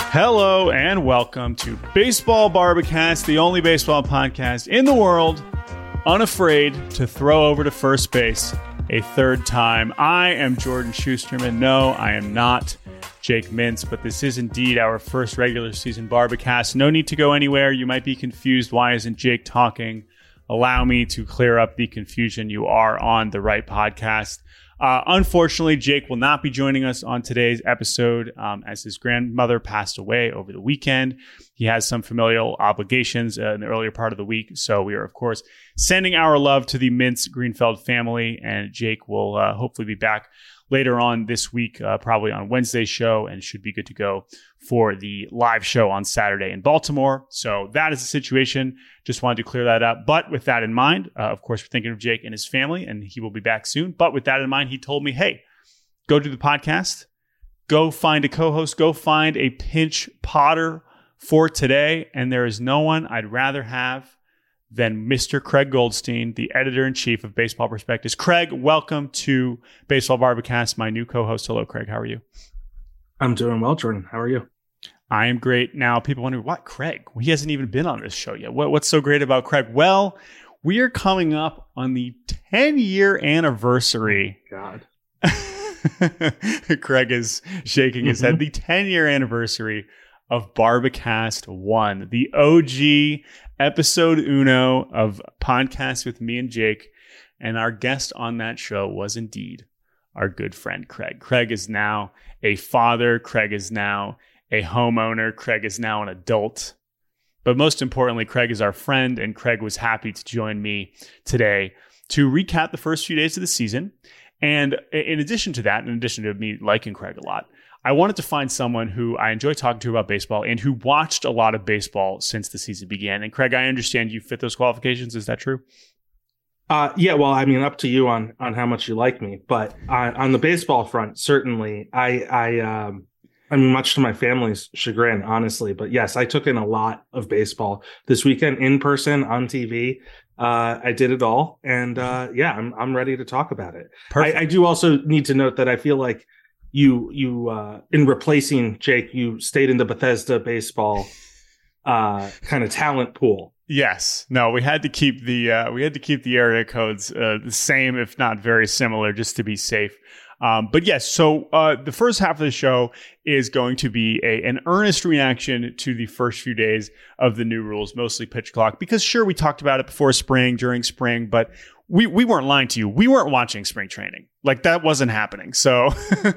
Hello and welcome to Baseball Barbacast, the only baseball podcast in the world unafraid to throw over to first base a third time. I am Jordan Schusterman. No, I am not Jake Mintz, but this is indeed our first regular season Barbacast. No need to go anywhere. You might be confused. Why isn't Jake talking? Allow me to clear up the confusion. You are on the right podcast. Unfortunately, Jake will not be joining us on today's episode as his grandmother passed away over the weekend. He has some familial obligations in the earlier part of the week. So we are, of course, sending our love to the Mintz Greenfeld family. And Jake will hopefully be back later on this week, probably on Wednesday's show, and should be good to go for the live show on Saturday in Baltimore. So that is the situation. Just wanted to clear that up. But with that in mind, of course, we're thinking of Jake and his family, and he will be back soon. But with that in mind, he told me, hey, go do the podcast. Go find a co-host. Go find a pinch potter for today. And there is no one I'd rather have than Mr. Craig Goldstein, the editor-in-chief of Baseball Prospectus. Craig, welcome to Baseball Barbacast, my new co-host. Hello, Craig. How are you? I'm doing well, Jordan. How are you? I am great. Now, people wonder, what, Craig? Well, he hasn't even been on this show yet. What's so great about Craig? Well, we are coming up on the 10-year anniversary. God. Craig is shaking his head. The 10-year anniversary of Barbacast 1, the OG episode uno of Podcast with me and Jake. And our guest on that show was indeed our good friend, Craig. Craig is now a father. Craig is now a homeowner. Craig is now an adult. But most importantly, Craig is our friend, and Craig was happy to join me today to recap the first few days of the season. And in addition to that, in addition to me liking Craig a lot, I wanted to find someone who I enjoy talking to about baseball and who watched a lot of baseball since the season began. And Craig, I understand you fit those qualifications. Is that true? Yeah, well, I mean, up to you on how much you like me. But on the baseball front, certainly, I mean, much to my family's chagrin, honestly. But yes, I took in a lot of baseball this weekend in person, on TV. I did it all. And yeah, I'm ready to talk about it. I do also need to note that I feel like you in replacing Jake, you stayed in the Bethesda baseball kind of talent pool. Yes. No, we had to keep the area codes the same, if not very similar, just to be safe. But yes, so the first half of the show is going to be an earnest reaction to the first few days of the new rules, mostly pitch clock, because sure, we talked about it before spring, during spring, but we weren't lying to you. We weren't watching spring training. Like, that wasn't happening. So,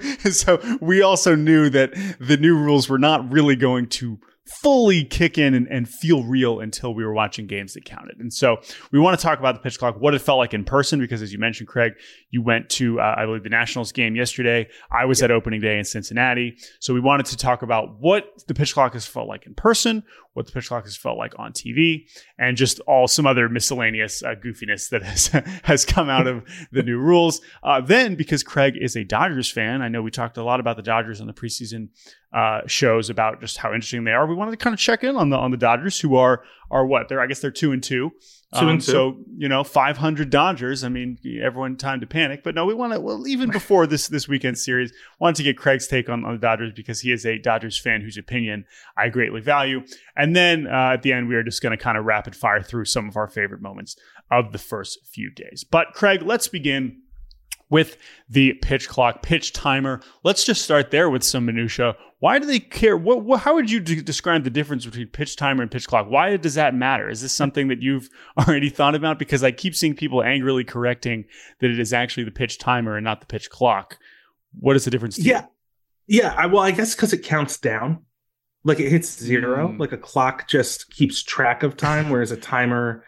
so we also knew that the new rules were not really going to fully kick in and feel real until we were watching games that counted. And so we want to talk about the pitch clock, what it felt like in person, because as you mentioned, Craig, you went to, I believe, the Nationals game yesterday. I was at opening day in Cincinnati. So we wanted to talk about what the pitch clock has felt like in person, what the pitch clock has felt like on TV, and just all some other miscellaneous goofiness that has come out of the new rules. Then, because Craig is a Dodgers fan, I know we talked a lot about the Dodgers on the preseason shows about just how interesting they are. We wanted to kind of check in on the Dodgers, who are what? I guess they're 2-2. 2-2. So, 500 Dodgers. I mean, everyone time to panic. But no, we want to, well, even before this weekend series, wanted to get Craig's take on the Dodgers because he is a Dodgers fan whose opinion I greatly value. And then at the end, we are just going to kind of rapid fire through some of our favorite moments of the first few days. But Craig, let's begin with the pitch clock, pitch timer. Let's just start there with some minutia. Why do they care? How would you describe the difference between pitch timer and pitch clock? Why does that matter? Is this something that you've already thought about? Because I keep seeing people angrily correcting that it is actually the pitch timer and not the pitch clock. What is the difference to you? Yeah. Well, I guess because it counts down. Like, it hits zero. Like, a clock just keeps track of time, whereas a timer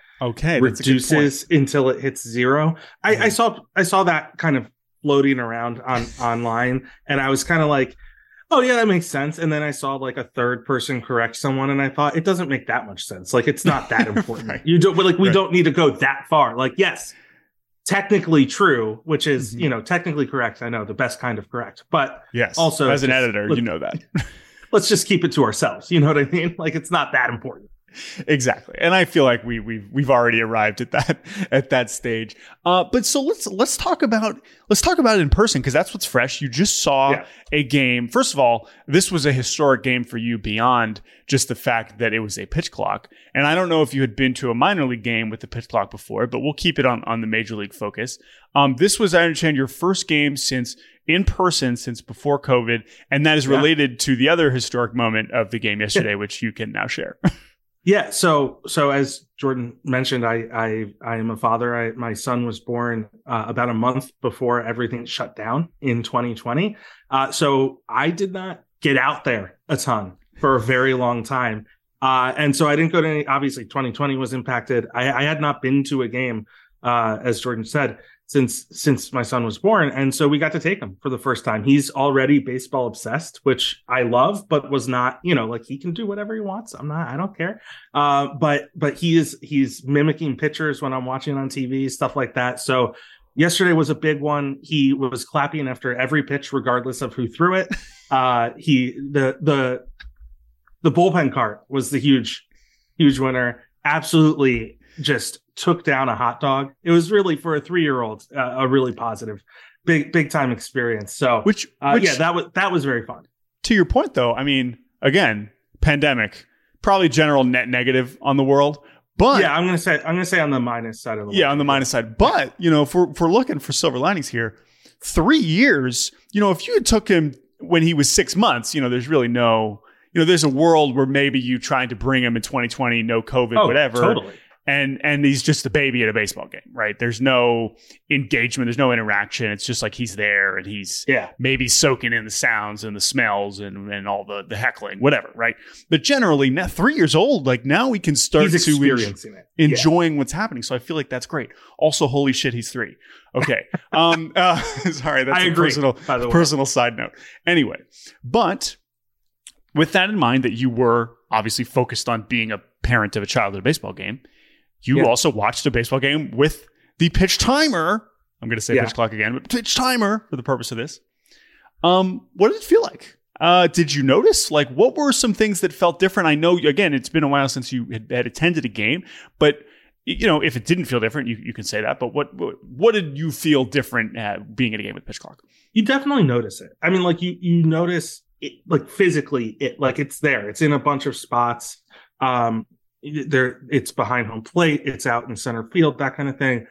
reduces until it hits zero. I saw that kind of floating around online, and I was kind of like, oh yeah, that makes sense. And then I saw like a third person correct someone, and I thought, it doesn't make that much sense. Like, it's not that important. Right. We don't need to go that far. Like, yes, technically true, which is technically correct. I know, the best kind of correct, but yes, also as an editor, you know that. Let's just keep it to ourselves. You know what I mean? Like, it's not that important. Exactly. And I feel like we've already arrived at that stage. But so let's talk about it in person, because that's what's fresh. You just saw a game. First of all, this was a historic game for you beyond just the fact that it was a pitch clock. And I don't know if you had been to a minor league game with the pitch clock before, but we'll keep it on the major league focus. This was, I understand, your first game in person since before COVID, and that is related to the other historic moment of the game yesterday, which you can now share. Yeah. So as Jordan mentioned, I am a father. My son was born about a month before everything shut down in 2020. So I did not get out there a ton for a very long time. And so I didn't go to any, obviously 2020 was impacted. I had not been to a game, as Jordan said, since my son was born. And so we got to take him for the first time. He's already baseball obsessed, which I love, but was not, like he can do whatever he wants. I don't care. But he's mimicking pitchers when I'm watching on TV, stuff like that. So yesterday was a big one. He was clapping after every pitch, regardless of who threw it. The bullpen cart was the huge winner. Absolutely just took down a hot dog. It was really, for a 3-year-old, a really positive, big time experience. So, which that was very fun. To your point, though, I mean, again, pandemic, probably general net negative on the world. But yeah, I'm gonna say on the minus side of the world. Yeah, on the minus side. But if we're looking for silver linings here, 3 years. If you had took him when he was 6 months, there's really no. There's a world where maybe you tried to bring him in 2020, no COVID, whatever. Totally. And he's just a baby at a baseball game, right? There's no engagement. There's no interaction. It's just like he's there and he's maybe soaking in the sounds and the smells and all the heckling, whatever, right? But generally, now 3 years old, like now we can start to enjoying what's happening. So I feel like that's great. Also, holy shit, he's 3. Okay. Sorry, that's personal side note. Anyway, but with that in mind, that you were obviously focused on being a parent of a child at a baseball game, you also watched a baseball game with the pitch timer. I'm going to say pitch clock again, but pitch timer for the purpose of this. What did it feel like? Did you notice? Like, what were some things that felt different? I know, again, it's been a while since you had attended a game, but if it didn't feel different, you can say that. But what did you feel different being at a game with pitch clock? You definitely notice it. I mean, like you notice it, like physically, it's there. It's in a bunch of spots. It's behind home plate, it's out in center field, that kind of thing.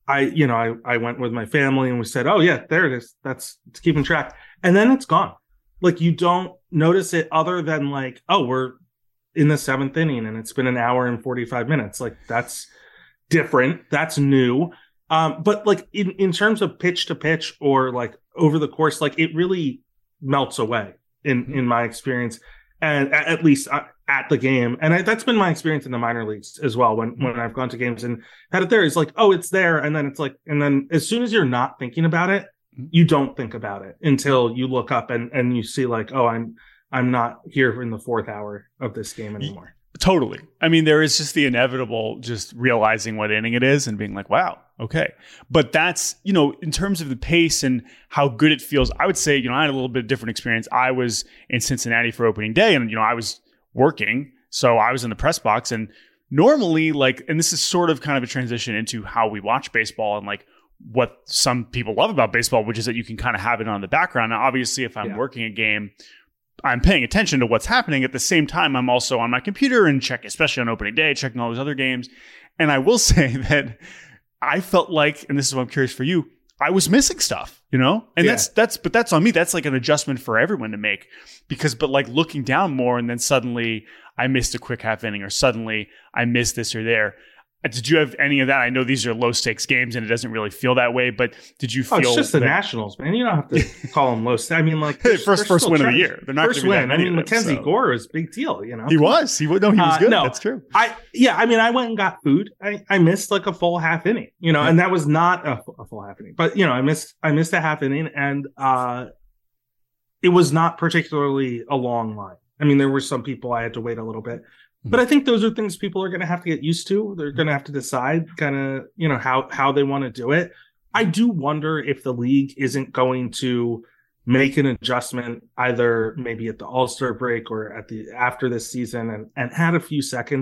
I went with my family and we said, oh yeah, there it is. It's keeping track. And then it's gone. Like you don't notice it other than like, oh, we're in the 7th inning and it's been an hour and 45 minutes. Like that's different. That's new. But like in terms of pitch to pitch or like over the course, like it really melts away in my experience. And at least at the game. And that's been my experience in the minor leagues as well. When I've gone to games and had it there, it's like, oh, it's there. And then it's like, and then as soon as you're not thinking about it, you don't think about it until you look up and you see like, oh, I'm not here in the 4th hour of this game anymore. Totally. I mean, there is just the inevitable, just realizing what inning it is and being like, wow, okay. But that's, in terms of the pace and how good it feels, I would say, I had a little bit of different experience. I was in Cincinnati for opening day and, I was working. So I was in the press box and normally and this is sort of kind of a transition into how we watch baseball and like what some people love about baseball, which is that you can kind of have it on the background. Now, obviously, if I'm working a game, I'm paying attention to what's happening. At the same time, I'm also on my computer and especially on opening day, checking all those other games. And I will say that I felt like, and this is what I'm curious for you, I was missing stuff, and that's on me. That's like an adjustment for everyone to make but like looking down more and then suddenly I missed a quick half inning or suddenly I missed this or there. Did you have any of that? I know these are low stakes games and it doesn't really feel that way, but did you feel? It's just the Nationals, man. You don't have to call them low stakes. I mean, like first win of the year. They're not first win. I mean, Mackenzie Gore was a big deal. He was. He was good. That's true. I mean, I went and got food. I missed like a full half inning. And that was not a full half inning, but I missed a half inning, and it was not particularly a long line. I mean, there were some people I had to wait a little bit. But I think those are things people are going to have to get used to. They're going to have to decide kind of, how they want to do it. I do wonder if the league isn't going to make an adjustment either maybe at the All-Star break or after this season and add a few seconds.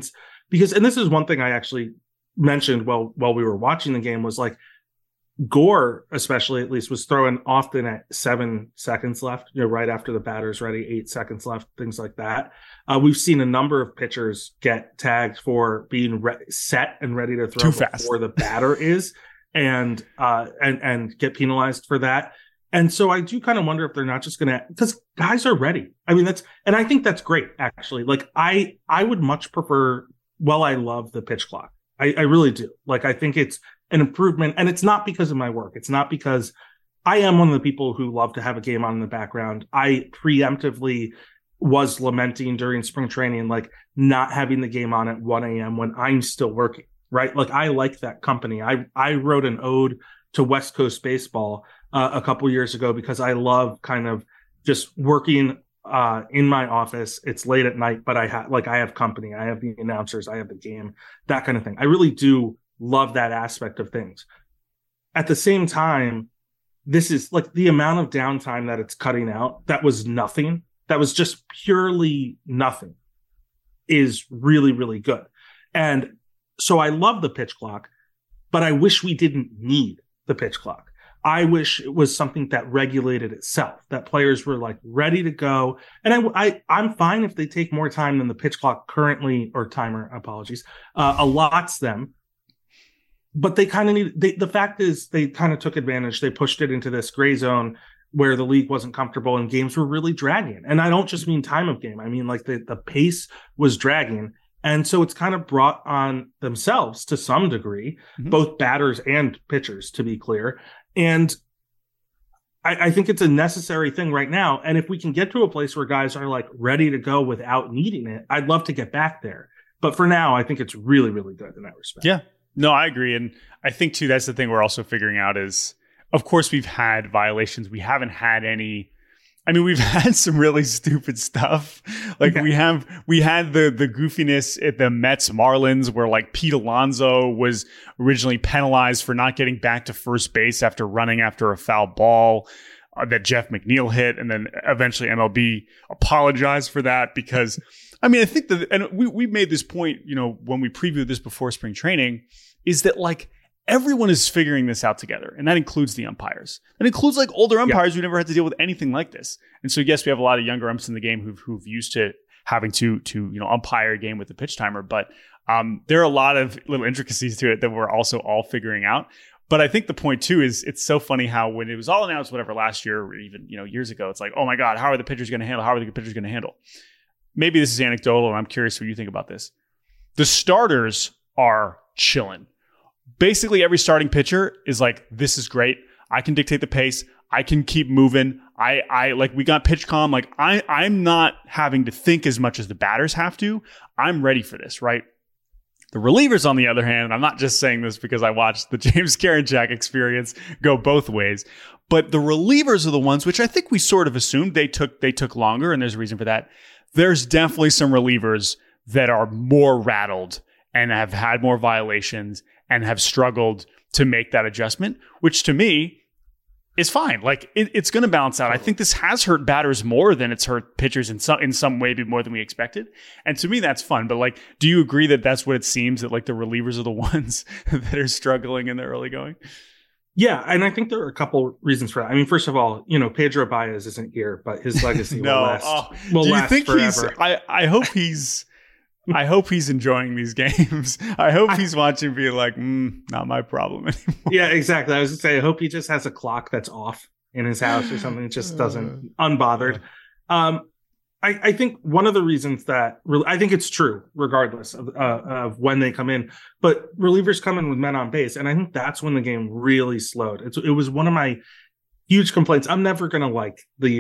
because, and this is one thing I actually mentioned while we were watching the game, was like Gore, especially at least, was throwing often at 7 seconds left, right after the batter's ready, 8 seconds left, things like that. We've seen a number of pitchers get tagged for being set and ready to throw before the batter is, and get penalized for that. And so I do kind of wonder if they're not just going to, because guys are ready. I mean, and I think that's great, actually. Like I would much prefer, I love the pitch clock. I really do. Like, I think it's an improvement, and it's not because of my work. It's not because I am one of the people who love to have a game on in the background. I preemptively was lamenting during spring training, like not having the game on at 1 a.m. when I'm still working, right? Like, I like that company. I wrote an ode to West Coast baseball a couple years ago because I love kind of just working in my office. It's late at night, but I have company. I have the announcers. I have the game, that kind of thing. I really do love that aspect of things. At the same time, this is like the amount of downtime that it's cutting out. That was nothing. That was just purely nothing, is really, really good. And so I love the pitch clock, but I wish we didn't need the pitch clock. I wish it was something that regulated itself, that players were like ready to go. And I'm fine if they take more time than the pitch clock currently, or timer, apologies, allots them. But they kind of need, the fact is they kind of took advantage. They pushed it into this gray zone where the league wasn't comfortable and games were really dragging. And I don't just mean time of game. I mean, like the pace was dragging. And so it's kind of brought on themselves to some degree, both batters and pitchers, to be clear. And I think it's a necessary thing right now. And if we can get to a place where guys are like ready to go without needing it, I'd love to get back there. But for now, I think it's really, really good in that respect. Yeah, no, I agree. And I think too, that's the thing we're also figuring out is, of course, we've had violations. We haven't had any. I mean, we've had some really stupid stuff. Like we had the goofiness at the Mets Marlins where like Pete Alonso was originally penalized for not getting back to first base after running after a foul ball that Jeff McNeil hit. And then eventually MLB apologized for that because, I mean, I think that, and we made this point, when we previewed this before spring training, is that like, everyone is figuring this out together, and that includes the umpires. That includes like older umpires who never had to deal with anything like this. And so, yes, we have a lot of younger umps in the game who've used to having to umpire a game with the pitch timer. But there are a lot of little intricacies to it that we're also all figuring out. But I think the point too is it's so funny how when it was all announced, whatever last year or even years ago, it's like, oh my God, how are the pitchers going to handle? How are the pitchers going to handle? Maybe this is anecdotal, and I'm curious what you think about this. The starters are chilling. Basically, every starting pitcher is like, this is great. I can dictate the pace. I can keep moving. I like, we got pitch calm. Like I'm not having to think as much as the batters have to. I'm ready for this, right? The relievers, on the other hand, and I'm not just saying this because I watched the James Karinchak experience go both ways, but the relievers are the ones which I think we sort of assumed they took longer, and there's a reason for that. There's definitely some relievers that are more rattled and have had more violations and have struggled to make that adjustment, which to me is fine. Like it's going to balance out. I think this has hurt batters more than it's hurt pitchers in some way, more than we expected. And to me, that's fun. But like, do you agree that that's what it seems, that like the relievers are the ones that are struggling in the early going? Yeah, and I think there are a couple reasons for that. I mean, first of all, Pedro Baez isn't here, but his legacy will last forever. I hope he's enjoying these games. I hope he's watching being like, not my problem anymore. Yeah, exactly. I was going to say, I hope he just has a clock that's off in his house or something. It just doesn't, unbothered. I think one of the reasons that, I think it's true, regardless of when they come in, but relievers come in with men on base. And I think that's when the game really slowed. It was one of my huge complaints. I'm never going to like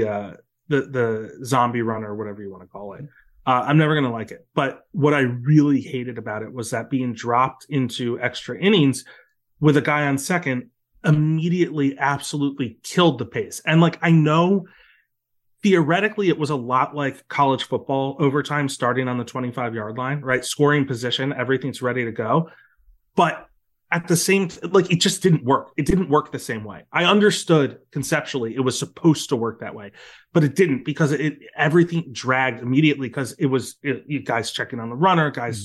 the zombie run or whatever you want to call it. I'm never going to like it. But what I really hated about it was that being dropped into extra innings with a guy on second immediately absolutely killed the pace. And like, I know theoretically it was a lot like college football overtime starting on the 25-yard line, right? Scoring position, everything's ready to go. But at the same, like, it just didn't work. It didn't work the same way. I understood conceptually it was supposed to work that way, but it didn't, because everything dragged immediately, because it was guys checking on the runner, guys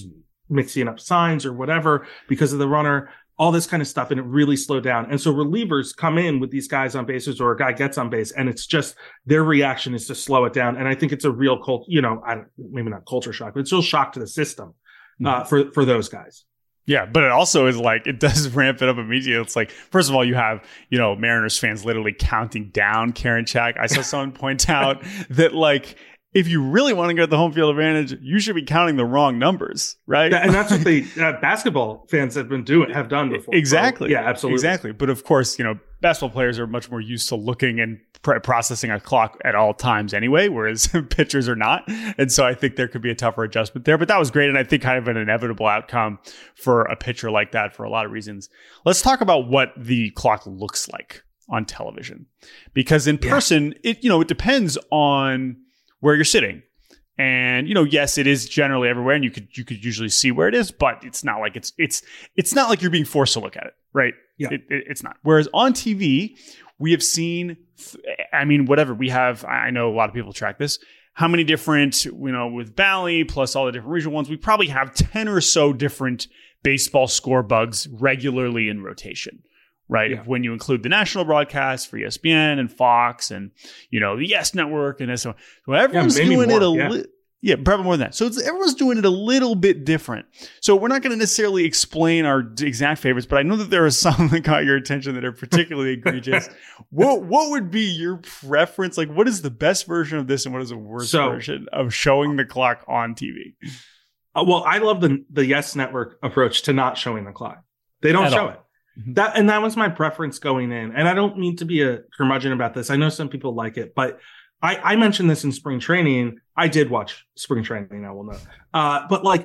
mixing up signs or whatever because of the runner, all this kind of stuff. And it really slowed down. And so relievers come in with these guys on bases or a guy gets on base and it's just their reaction is to slow it down. And I think it's a real maybe not culture shock, but it's still shock to the system for those guys. Yeah, but it also is like, it does ramp it up immediately. It's like, first of all, you have, Mariners fans literally counting down Karinchak. I saw someone point out that like, if you really want to get the home field advantage, you should be counting the wrong numbers, right? Yeah, and that's what the basketball fans have done before. Exactly. So, yeah, absolutely. Exactly. But of course, basketball players are much more used to looking and processing a clock at all times anyway, whereas pitchers are not. And so I think there could be a tougher adjustment there. But that was great. And I think kind of an inevitable outcome for a pitcher like that for a lot of reasons. Let's talk about what the clock looks like on television. Because in person, it depends on where you're sitting. And, yes, it is generally everywhere and you could usually see where it is, but it's not like it's not like you're being forced to look at it, right? Yeah. It's not. Whereas on TV, we have seen, whatever we have, I know a lot of people track this, how many different, with Bally plus all the different regional ones, we probably have 10 or so different baseball score bugs regularly in rotation. Right. Yeah. When you include the national broadcast for ESPN and Fox and, the Yes Network and so on. So everyone's doing it probably more than that. So everyone's doing it a little bit different. So we're not going to necessarily explain our exact favorites, but I know that there are some that caught your attention that are particularly egregious. What would be your preference? Like, what is the best version of this and what is the worst version of showing the clock on TV? Well, I love the Yes Network approach to not showing the clock. They don't show it. That was my preference going in. And I don't mean to be a curmudgeon about this. I know some people like it, but I mentioned this in spring training. I did watch spring training, I will know. But like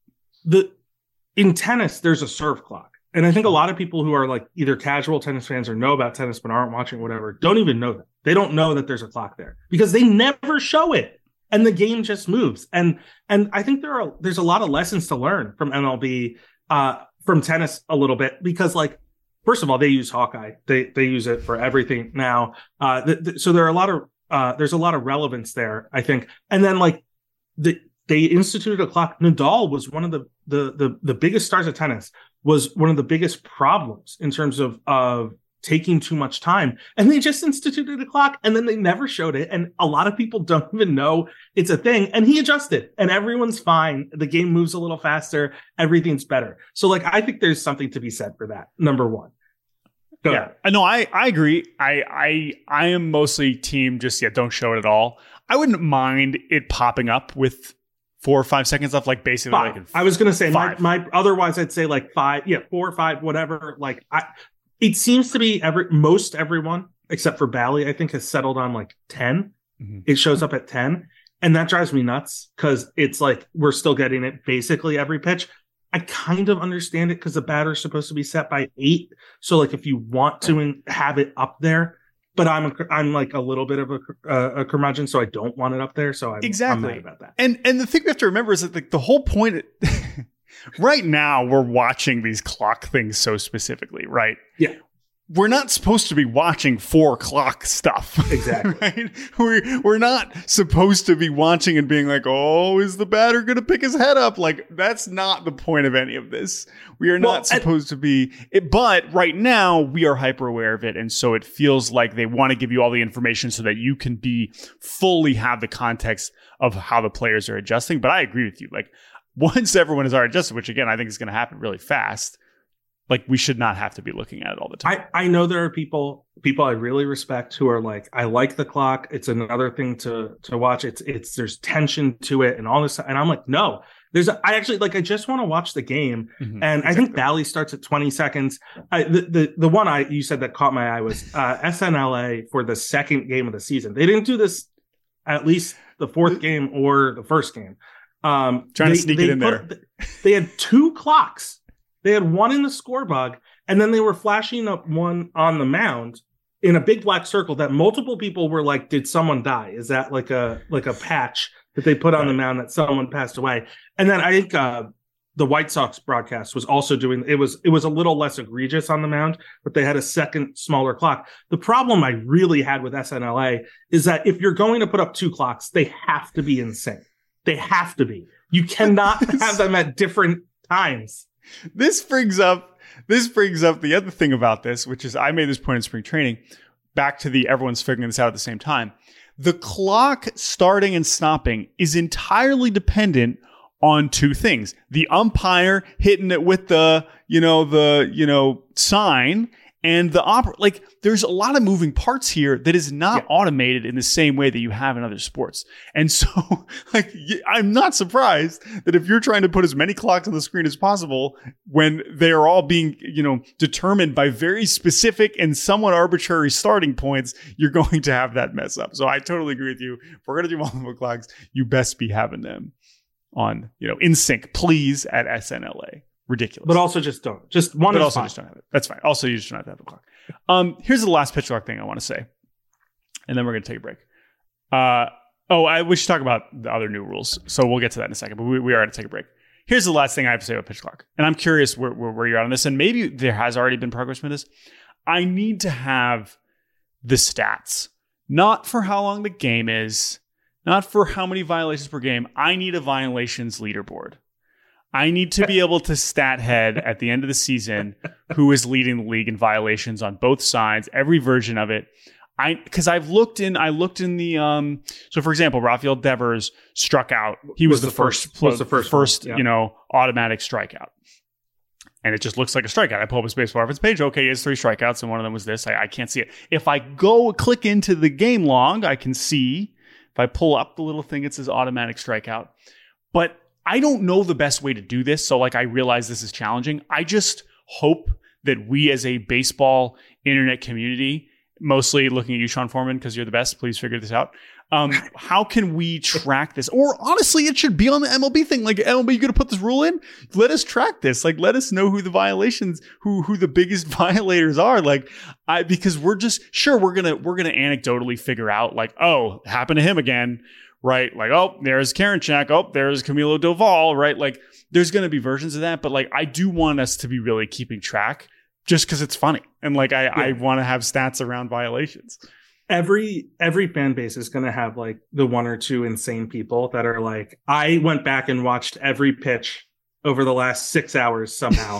in tennis, there's a serve clock. And I think a lot of people who are like either casual tennis fans or know about tennis but aren't watching whatever, don't even know that. They don't know that there's a clock there because they never show it. And the game just moves. And I think there's a lot of lessons to learn from MLB, from tennis a little bit, because like, first of all, they use Hawkeye. They use it for everything now. So there are there's a lot of relevance there, I think. And then like they instituted a clock. Nadal was one of the biggest stars of tennis, was one of the biggest problems in terms of taking too much time. And they just instituted a clock and then they never showed it. And a lot of people don't even know it's a thing. And he adjusted and everyone's fine. The game moves a little faster. Everything's better. So like, I think there's something to be said for that. Number one. Go ahead. No, I agree. I am mostly team don't show it at all. I wouldn't mind it popping up with 4 or 5 seconds left, like basically. Like I was going to say my otherwise I'd say like 5, 4 or 5, whatever. Like it seems to be most everyone except for Bally, I think, has settled on like 10. Mm-hmm. It shows up at 10. And that drives me nuts because it's like we're still getting it basically every pitch. I kind of understand it because the batter's supposed to be set by 8. So like if you want to have it up there, but I'm like a little bit of a curmudgeon, so I don't want it up there. So I'm mad about that. And the thing we have to remember is that the whole point right now we're watching these clock things so specifically, right? Yeah. We're not supposed to be watching 4 o'clock stuff. Exactly. Right? We're not supposed to be watching and being like, oh, is the batter going to pick his head up? Like, that's not the point of any of this. We are not supposed to be. But right now, we are hyper aware of it. And so it feels like they want to give you all the information so that you can fully have the context of how the players are adjusting. But I agree with you. Like, once everyone is already adjusted, which again, I think is going to happen really fast, like we should not have to be looking at it all the time. I know there are people I really respect who are like, I like the clock. It's another thing to watch. There's tension to it and all this. And I'm like, no, I just want to watch the game. Mm-hmm. And exactly. I think Bally starts at 20 seconds. The one you said that caught my eye was SNLA for the second game of the season. They didn't do this at least the fourth game or the first game. Trying to sneak it in there. They had 2 clocks. They had one in the score bug, and then they were flashing up one on the mound in a big black circle that multiple people were like, did someone die? Is that like a patch that they put on the mound that someone passed away? And then I think the White Sox broadcast was also doing, it was a little less egregious on the mound, but they had a second smaller clock. The problem I really had with SNLA is that if you're going to put up 2 clocks, they have to be in sync. They have to be. You cannot have them at different times. This brings up the other thing about this, which is I made this point in spring training, back to the everyone's figuring this out at the same time. The clock starting and stopping is entirely dependent on two things. The umpire hitting it with the sign, and the there's a lot of moving parts here that is not automated in the same way that you have in other sports. And so I'm not surprised that if you're trying to put as many clocks on the screen as possible when they are all being, determined by very specific and somewhat arbitrary starting points, you're going to have that mess up. So I totally agree with you. If we're going to do multiple clocks, you best be having them on, in sync, please, at SNLA. Ridiculous. But also just don't. Just one. But also just don't have it. That's fine. Also, you just don't have to have the clock. Here's the last pitch clock thing I want to say, and then we're going to take a break. We should talk about the other new rules. So we'll get to that in a second. But we are going to take a break. Here's the last thing I have to say about pitch clock, and I'm curious where you're at on this, and maybe there has already been progress with this. I need to have the stats, not for how long the game is, not for how many violations per game. I need a violations leaderboard. I need to be able to stat head at the end of the season who is leading the league in violations on both sides, every version of it. Because I looked in the so for example, Rafael Devers struck out. He was the first automatic strikeout. And it just looks like a strikeout. I pull up his baseball reference page. Okay, he has 3 strikeouts, and one of them was this. I can't see it. If I go click into the game log, I can see. If I pull up the little thing, it says automatic strikeout. But I don't know the best way to do this, so I realize this is challenging. I just hope that we as a baseball internet community, mostly looking at you, Sean Foreman, because you're the best, please figure this out. How can we track this? Or honestly, it should be on the MLB thing. MLB, you going to put this rule in? Let us track this. Let us know who the violations, who the biggest violators are. Because we're just sure we're gonna anecdotally figure out happened to him again. Right. There's Karinchak. Oh, there's Camilo Doval. Right. There's going to be versions of that. But I do want us to be really keeping track just because it's funny. And I want to have stats around violations. Every fan base is going to have the one or two insane people that are I went back and watched every pitch over the last 6 hours somehow.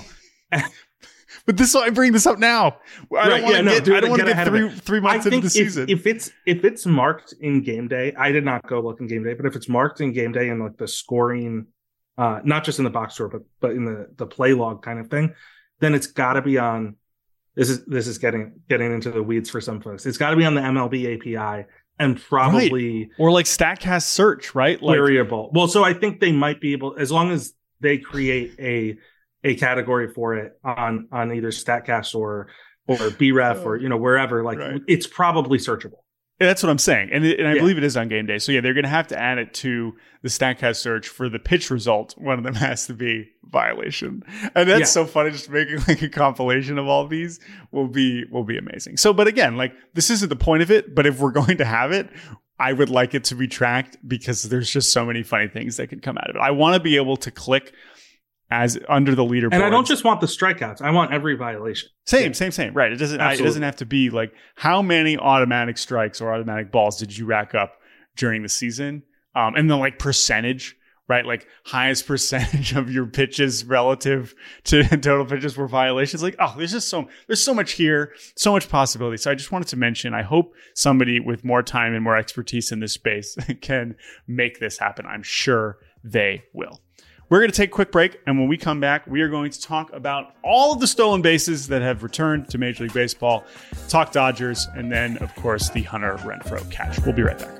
But I bring this up now. I don't want to get 3 months into the season. If it's marked in game day, I did not go look in game day, but if it's marked in game day and the scoring, not just in the box score, but in the play log kind of thing, then it's got to be on. This is getting into the weeds for some folks. It's got to be on the MLB API and probably or Statcast search, right? Variable. Well, so I think they might be able, as long as they create a category for it on either Statcast or BREF or wherever, It's probably searchable. Yeah, that's what I'm saying, and I believe it is on game day. So they're going to have to add it to the Statcast search for the pitch result. One of them has to be violation, and that's so funny. Just making a compilation of all these will be amazing. So, but again, this isn't the point of it. But if we're going to have it, I would like it to be tracked because there's just so many funny things that could come out of it. I want to be able to click as under the leaderboard. And I don't just want the strikeouts. I want every violation. Same. Right. It doesn't have to be how many automatic strikes or automatic balls did you rack up during the season? And then percentage, right? Highest percentage of your pitches relative to total pitches were violations. There's so much here, so much possibility. So I just wanted to mention, I hope somebody with more time and more expertise in this space can make this happen. I'm sure they will. We're going to take a quick break, and when we come back, we are going to talk about all of the stolen bases that have returned to Major League Baseball, talk Dodgers, and then, of course, the Hunter Renfroe catch. We'll be right back.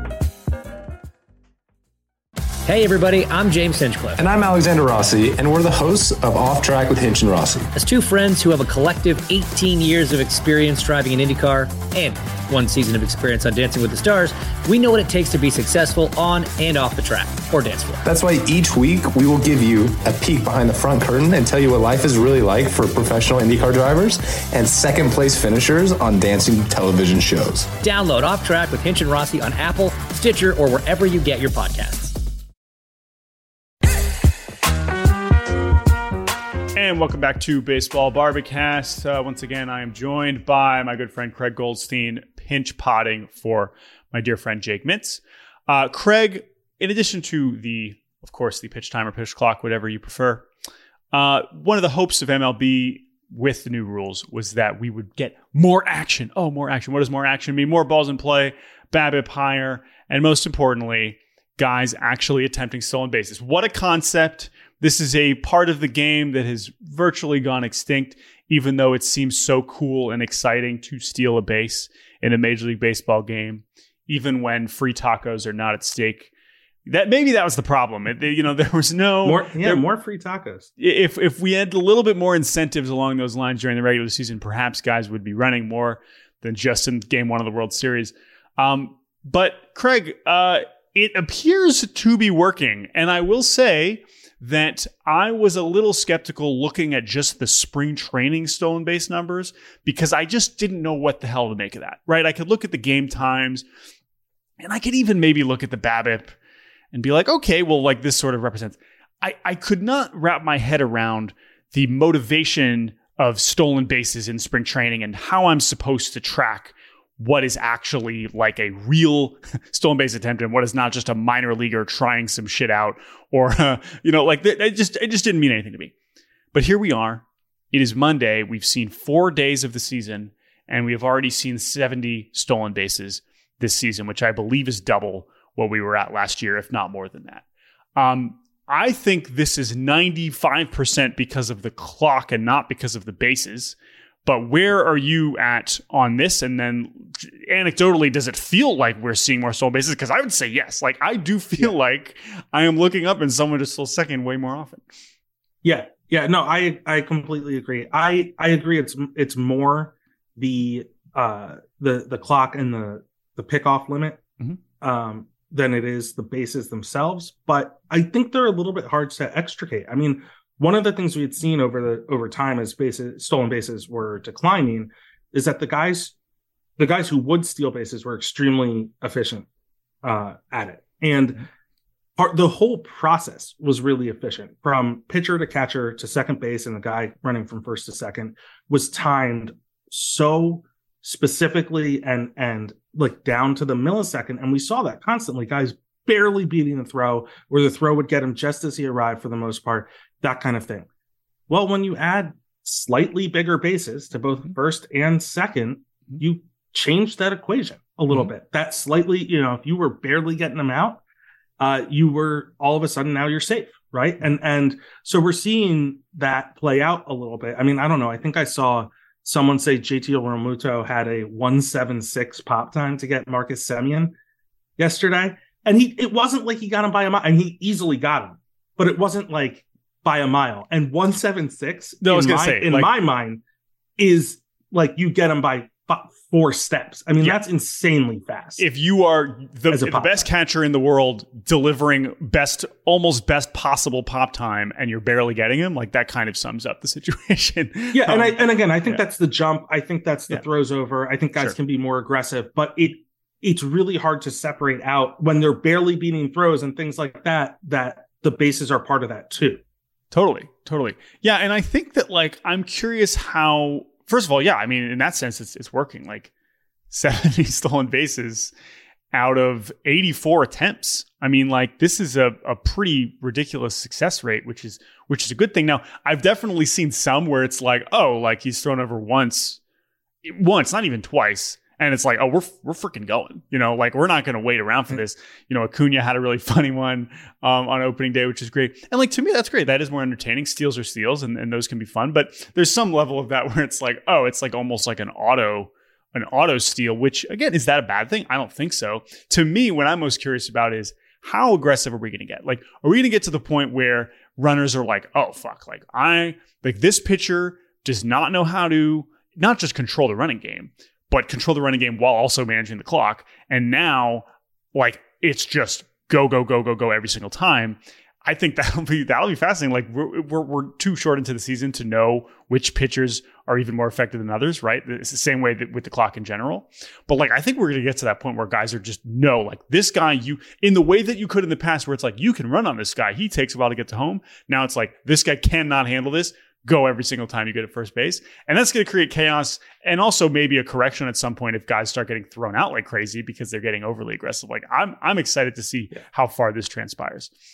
Hey everybody, I'm James Hinchcliffe. And I'm Alexander Rossi, and we're the hosts of Off Track with Hinch and Rossi. As two friends who have a collective 18 years of experience driving an IndyCar and 1 season of experience on Dancing with the Stars, we know what it takes to be successful on and off the track, or dance floor. That's why each week we will give you a peek behind the front curtain and tell you what life is really like for professional IndyCar drivers and second place finishers on dancing television shows. Download Off Track with Hinch and Rossi on Apple, Stitcher, or wherever you get your podcasts. And welcome back to Baseball Barbacast. Once again, I am joined by my good friend Craig Goldstein, pinch potting for my dear friend Jake Mintz. Craig, in addition to the pitch time or pitch clock, whatever you prefer, One of the hopes of MLB with the new rules was that we would get more action. Oh, more action. What does more action mean? More balls in play, BABIP higher, and most importantly, guys actually attempting stolen bases. What a concept. This is a part of the game that has virtually gone extinct, even though it seems so cool and exciting to steal a base in a Major League Baseball game, even when free tacos are not at stake. That was the problem. There was no more free tacos. If we had a little bit more incentives along those lines during the regular season, perhaps guys would be running more than just in Game 1 of the World Series. But Craig, it appears to be working, and I will say that I was a little skeptical looking at just the spring training stolen base numbers because I just didn't know what the hell to make of that. Right? I could look at the game times, and I could even maybe look at the BABIP and be like, okay, well, like this sort of represents. I could not wrap my head around the motivation of stolen bases in spring training and how I'm supposed to track what is actually like a real stolen base attempt and what is not just a minor leaguer trying some shit out or, it just didn't mean anything to me. But here we are. It is Monday. We've seen 4 days of the season and we have already seen 70 stolen bases this season, which I believe is double what we were at last year, if not more than that. I think this is 95% because of the clock and not because of the bases. But where are you at on this? And then anecdotally, does it feel like we're seeing more stolen bases? Because I would say yes. Like I do feel like I am looking up and someone just stole second way more often. Yeah. Yeah. No, I completely agree. I agree. It's more the clock and the pickoff limit. Mm-hmm. Than it is the bases themselves. But I think they're a little bit hard to extricate. I mean, one of the things we had seen over time as stolen bases were declining is that the guys who would steal bases were extremely efficient at it. And the whole process was really efficient. From pitcher to catcher to second base and the guy running from first to second was timed so specifically and like down to the millisecond. And we saw that constantly, guys barely beating the throw, where the throw would get him just as he arrived for the most part, that kind of thing. Well, when you add slightly bigger bases to both first and second, you change that equation a little bit. That slightly, if you were barely getting them out, you were all of a sudden now you're safe, right? And so we're seeing that play out a little bit. I mean, I don't know. I think I saw someone say JT Realmuto had a 1.76 pop time to get Marcus Semien yesterday. And it wasn't like he got him by a mile, and he easily got him, but it wasn't like by a mile. And 1.76 in my mind is like you get him by 4 steps. I mean, that's insanely fast. If you are the best catcher in the world delivering almost best possible pop time and you're barely getting him, like that kind of sums up the situation. Yeah. And again, I think that's the jump. I think that's the throws over. I think guys can be more aggressive, but it's really hard to separate out when they're barely beating throws and things like that the bases are part of that too. Totally. Yeah. And I think that I'm curious how, first of all, I mean, in that sense, it's working. Like 70 stolen bases out of 84 attempts. I mean, this is a pretty ridiculous success rate, which is a good thing. Now, I've definitely seen some where it's he's thrown over once, not even twice. And it's like, oh, we're freaking going, we're not going to wait around for this. Acuna had a really funny one on opening day, which is great. And to me, that's great. That is more entertaining. Steals are steals, and those can be fun. But there's some level of that where it's like, oh, it's like almost like an auto steal, which again, is that a bad thing? I don't think so. To me, what I'm most curious about is how aggressive are we going to get? Are we going to get to the point where runners are like, oh, fuck, this pitcher does not know how to not just control the running game, but control the running game while also managing the clock. And now, it's just go every single time. I think that'll be fascinating. We're too short into the season to know which pitchers are even more effective than others, right? It's the same way with the clock in general. But I think we're going to get to that point where guys are just this guy, in the way that you could in the past, where it's you can run on this guy. He takes a while to get to home. Now it's this guy cannot handle this. Go every single time you get at first base. And that's going to create chaos and also maybe a correction at some point if guys start getting thrown out like crazy because they're getting overly aggressive. I'm excited to see how far this transpires.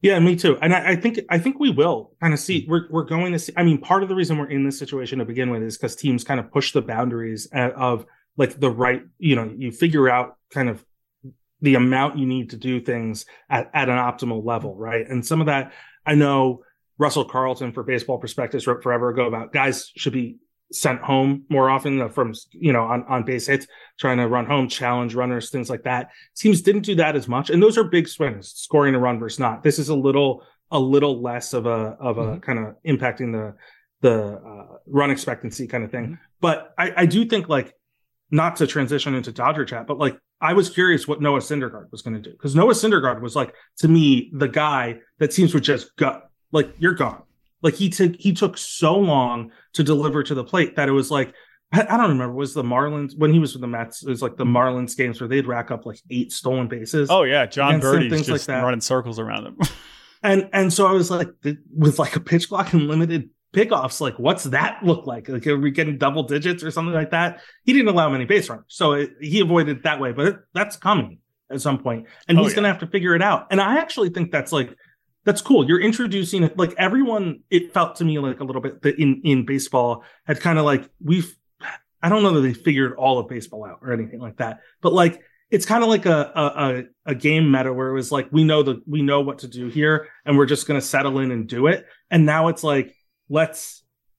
Yeah, me too. And I think we will kind of see. We're going to see. I mean, part of the reason we're in this situation to begin with is because teams kind of push the boundaries of like the right. You figure out kind of the amount you need to do things at an optimal level, right? And some of that, I know Russell Carlton for Baseball Prospectus wrote forever ago about guys should be sent home more often from on base hits, trying to run home, challenge runners, things like that. Teams didn't do that as much, and those are big swings, scoring a run versus not. This is a little less of a kind of impacting the run expectancy kind of thing. Mm-hmm. But I do think, like, not to transition into Dodger chat, but like I was curious what Noah Syndergaard was going to do, because Noah Syndergaard was, like, to me, the guy that teams would just gut, like, you're gone. Like he took so long to deliver to the plate that it was like, I don't remember, was the Marlins when he was with the Mets, it was like the Marlins games where they'd rack up like 8 stolen bases. Oh yeah, John Birdie's just like running circles around him. and so I was like, with like a pitch clock and limited pickoffs, like what's that look like? Like, are we getting double digits or something like that? He didn't allow many base runners, so he avoided it that way. But that's coming at some point, and he's going to have to figure it out. And I actually think that's cool. You're introducing it, like everyone, it felt to me like a little bit that in baseball had kind of like, I don't know that they figured all of baseball out or anything like that, but like, it's kind of like a game meta where it was like, we know what to do here and we're just going to settle in and do it. And now it's like, let's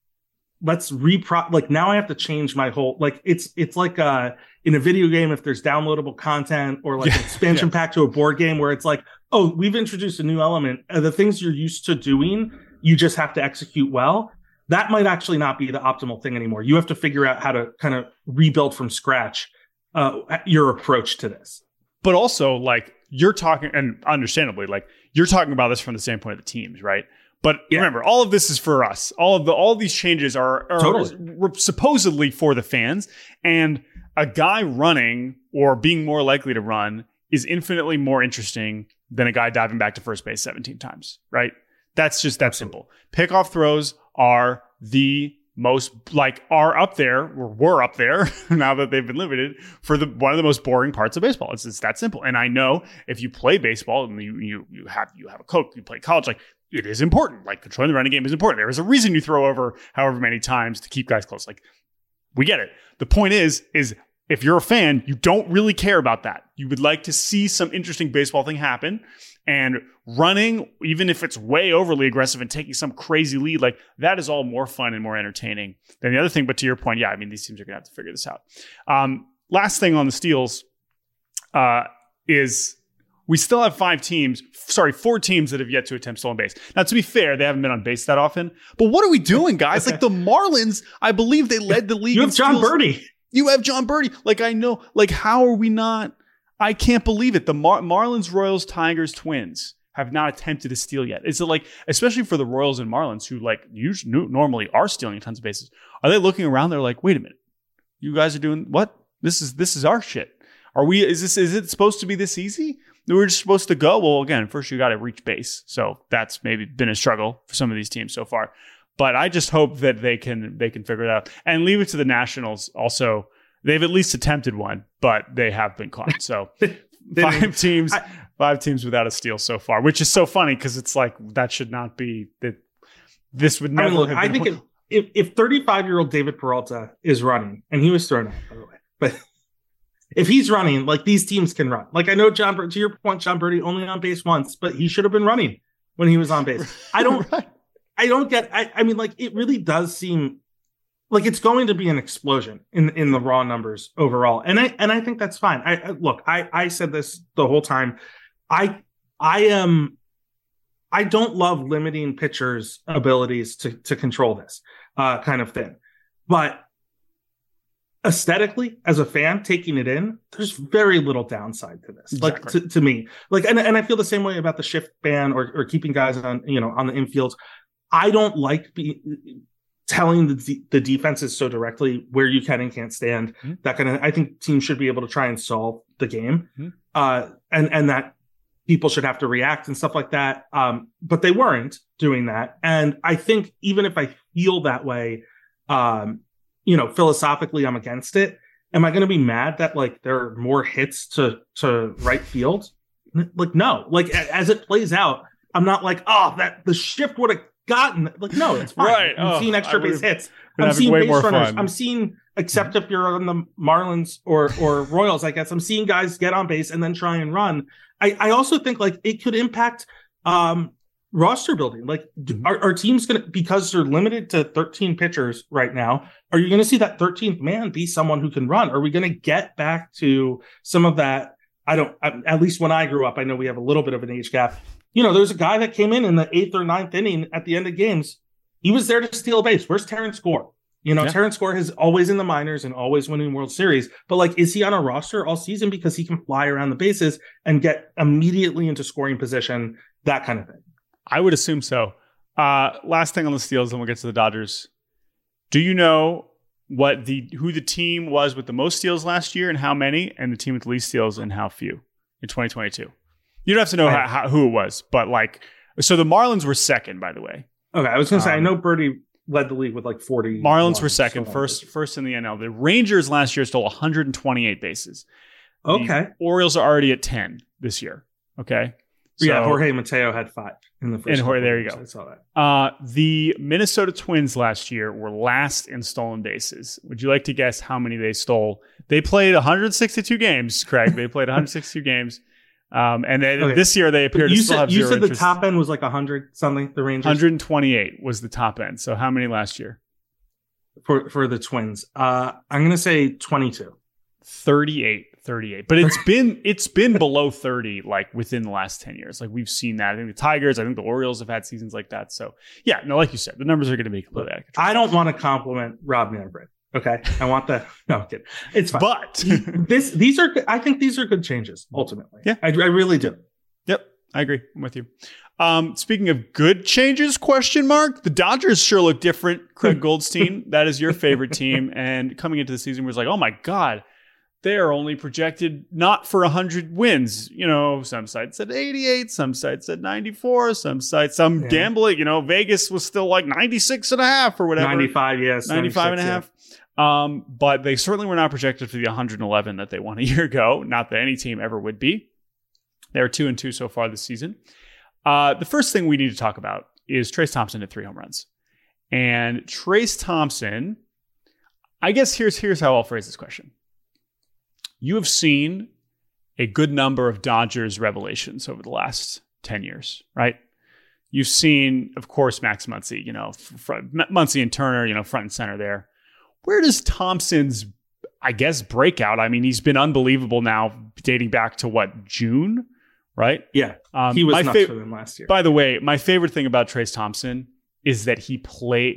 like now I have to change my whole, like, it's like in a video game, if there's downloadable content or like an expansion pack to a board game where it's like, oh, we've introduced a new element. The things you're used to doing, you just have to execute well. That might actually not be the optimal thing anymore. You have to figure out how to kind of rebuild from scratch your approach to this. But also, like, you're talking, and understandably, like, you're talking about this from the standpoint of the teams, right? But remember, all of this is for us. All these changes are totally supposedly for the fans, and a guy running or being more likely to run is infinitely more interesting than a guy diving back to first base 17 times, right? That's just that simple. Pickoff throws are the most, like, are up there, or were up there now that they've been limited, for one of the most boring parts of baseball. It's that simple. And I know if you play baseball and you have a coach, you play college, like, it is important. Like, controlling the running game is important. There is a reason you throw over however many times to keep guys close. Like, we get it. The point is if you're a fan, you don't really care about that. You would like to see some interesting baseball thing happen. And running, even if it's way overly aggressive and taking some crazy lead, like, that is all more fun and more entertaining than the other thing. But to your point, I mean, these teams are going to have to figure this out. Last thing on the steals is we still have 4 teams that have yet to attempt stolen base. Now, to be fair, they haven't been on base that often. But what are we doing, guys? Like, the Marlins, I believe they led the league. You have John Birdie. You have John Birdie. Like, I know, like, how are we not? I can't believe it. The Marlins, Royals, Tigers, Twins have not attempted a steal yet. It's like, especially for the Royals and Marlins, who, like, usually normally are stealing tons of bases. Are they looking around? They're like, wait a minute, you guys are doing what? This is our shit. Is it supposed to be this easy? We're just supposed to go? Well, again, first you got to reach base. So that's maybe been a struggle for some of these teams so far. But I just hope that they can figure it out and leave it to the Nationals. Also, they've at least attempted one, but they have been caught. So 5 teams without a steal so far, which is so funny because it's like, that should not be that. This would never. Look, I think if 35-year-old David Peralta is running, and he was thrown out, by the way, but if he's running, like, these teams can run. Like, I know to your point, John Birdie only on base once, but he should have been running when he was on base. I don't get. I mean, like, it really does seem like it's going to be an explosion in the raw numbers overall, and I think that's fine. I said this the whole time. I don't love limiting pitchers' abilities to control this kind of thing, but aesthetically, as a fan taking it in, there's very little downside to this. Exactly. Like, to me, like, and I feel the same way about the shift ban or keeping guys on the infield. I don't like telling the defenses so directly where you can and can't stand. Mm-hmm. That kind of. I think teams should be able to try and solve the game, and that people should have to react and stuff like that. But they weren't doing that, and I think even if I feel that way, philosophically, I'm against it. Am I going to be mad that, like, there are more hits to right field? Like, no. Like, as it plays out, I'm not like, oh, that the shift would have gotten. Like, no, it's fine. Right. I'm seeing extra base hits. I'm seeing way more runners. fun. I'm seeing, except if you're on the Marlins or Royals, I guess, I'm seeing guys get on base and then try and run. I also think like it could impact roster building. Like, are teams going to, because they're limited to 13 pitchers right now, are you going to see that 13th man be someone who can run? Are we going to get back to some of that? At least when I grew up, I know we have a little bit of an age gap. There's a guy that came in the 8th or 9th inning at the end of games. He was there to steal a base. Where's Terrence Gore? Terrence Gore is always in the minors and always winning World Series. But like, is he on a roster all season because he can fly around the bases and get immediately into scoring position, that kind of thing? I would assume so. Last thing on the steals, then we'll get to the Dodgers. Do you know who the team was with the most steals last year and how many, and the team with the least steals and how few in 2022? You don't have to know who it was, but so the Marlins were second, by the way. Okay, I was going to say, I know Birdie led the league with 40. Marlins were second, first in the NL. The Rangers last year stole 128 bases. Okay. The Orioles are already at 10 this year. Okay. So, Jorge Mateo had 5 in the first. And there you go. I saw that. The Minnesota Twins last year were last in stolen bases. Would you like to guess how many they stole? They played 162 games, Craig. They played 162 games. And then this year they appear to still have 0 You said interest. The top end was 100 something, the Rangers? 128 was the top end. So how many last year? For the Twins. I'm going to say 22. 38. But it's been below 30 within the last 10 years. We've seen that. I think the Tigers, I think the Orioles have had seasons like that. So yeah, no, like you said, the numbers are going to be completely out of control. I don't want to compliment Rob Manfred. Okay. I want no, I'm kidding. It's fine. But I think these are good changes ultimately. Yeah. I really do. Yep. I agree. I'm with you. Speaking of good changes, the Dodgers sure look different. Craig Goldstein, that is your favorite team. And coming into the season was oh my God, they are only projected not for 100 wins. Some sites said 88, some sites said 94, some gambling, Vegas was still 96.5 or whatever. 95, yes. 95.5. But they certainly were not projected for the 111 that they won a year ago. Not that any team ever would be. They're 2-2 so far this season. The first thing we need to talk about is Trayce Thompson at 3 home runs. And Trayce Thompson, I guess here's how I'll phrase this question. You have seen a good number of Dodgers revelations over the last 10 years, right? You've seen, of course, Max Muncy, Muncy and Turner, front and center there. Where does Thompson's, I guess, breakout? I mean, he's been unbelievable now, dating back to June, right? Yeah, he was nuts for them last year. By the way, my favorite thing about Trayce Thompson is that he played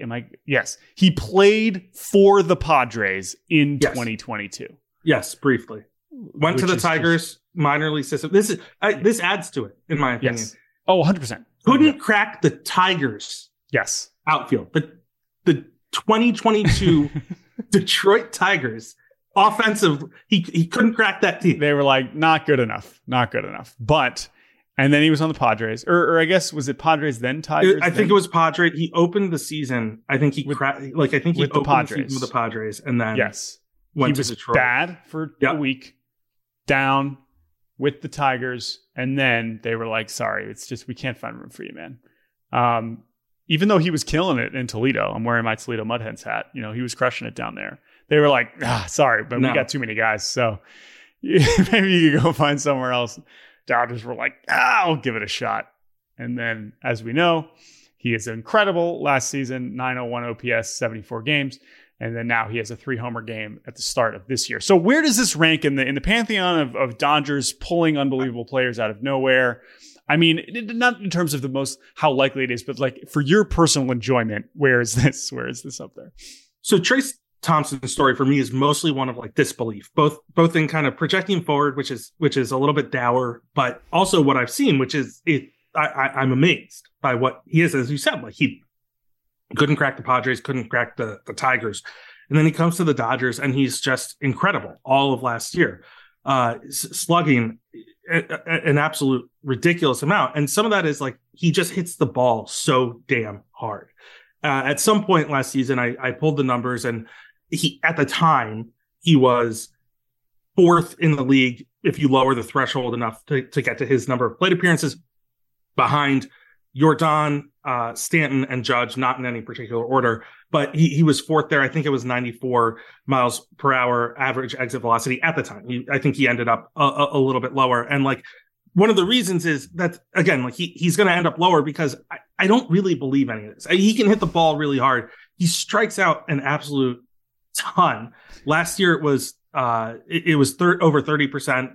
for the Padres in 2022. Yes, briefly. Went to the Tigers minor league system. This adds to it, in my opinion. Yes. Oh, 100%. Couldn't crack the Tigers. Yes. Outfield. The 2022 Detroit Tigers offensive. He couldn't crack that team. They were not good enough. But and then he was on the Padres, or I guess was it Padres then Tigers? I think it was Padres. He opened the season. I think he cracked. I think he opened the season with the Padres, and then went to Detroit. Bad for a week, down with the Tigers, and then they were sorry, it's just we can't find room for you, man. Even though he was killing it in Toledo, I'm wearing my Toledo Mudhens hat. He was crushing it down there. They were sorry, but we got too many guys, so maybe you could go find somewhere else. Dodgers were I'll give it a shot. And then, as we know, he is incredible last season, 901 OPS, 74 games. And then now he has a 3-homer game at the start of this year. So where does this rank in the pantheon of Dodgers pulling unbelievable players out of nowhere? I mean, not in terms of how likely it is, but for your personal enjoyment, where is this up there? So Trayce Thompson's story for me is mostly one of disbelief, both in kind of projecting forward, which is a little bit dour, but also what I've seen, which is I'm amazed by what he is. As you said, he couldn't crack the Padres, couldn't crack the Tigers. And then he comes to the Dodgers and he's just incredible all of last year, slugging an absolute ridiculous amount. And some of that is he just hits the ball so damn hard. At some point last season, I pulled the numbers, and at the time he was 4th in the league if you lower the threshold enough to get to his number of plate appearances, behind Yordan, Stanton, and Judge, not in any particular order, but he was fourth there. I think it was 94 miles per hour average exit velocity at the time. I think he ended up a little bit lower. And like, one of the reasons is that, again, like he's going to end up lower because I don't really believe any of this. He can hit the ball really hard. He strikes out an absolute ton. Last year it was over 30%.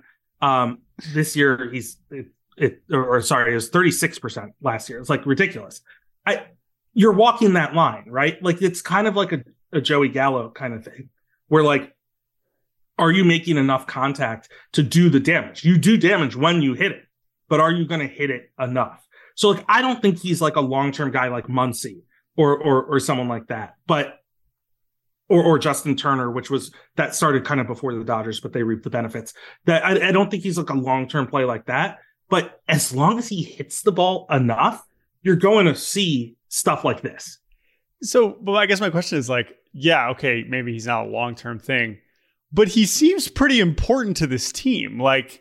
This year it was 36% last year. It's like ridiculous. You're walking that line, right? Like it's kind of like a Joey Gallo kind of thing where like, are you making enough contact to do the damage? You do damage when you hit it, but are you going to hit it enough? So like, I don't think he's like a long-term guy like Muncy or someone like that, but or Justin Turner, that started kind of before the Dodgers, but they reaped the benefits. That I don't think he's like a long-term play like that. But as long as he hits the ball enough, you're going to see stuff like this. So, well, I guess my question is like, yeah, okay, maybe he's not a long-term thing, but he seems pretty important to this team. Like,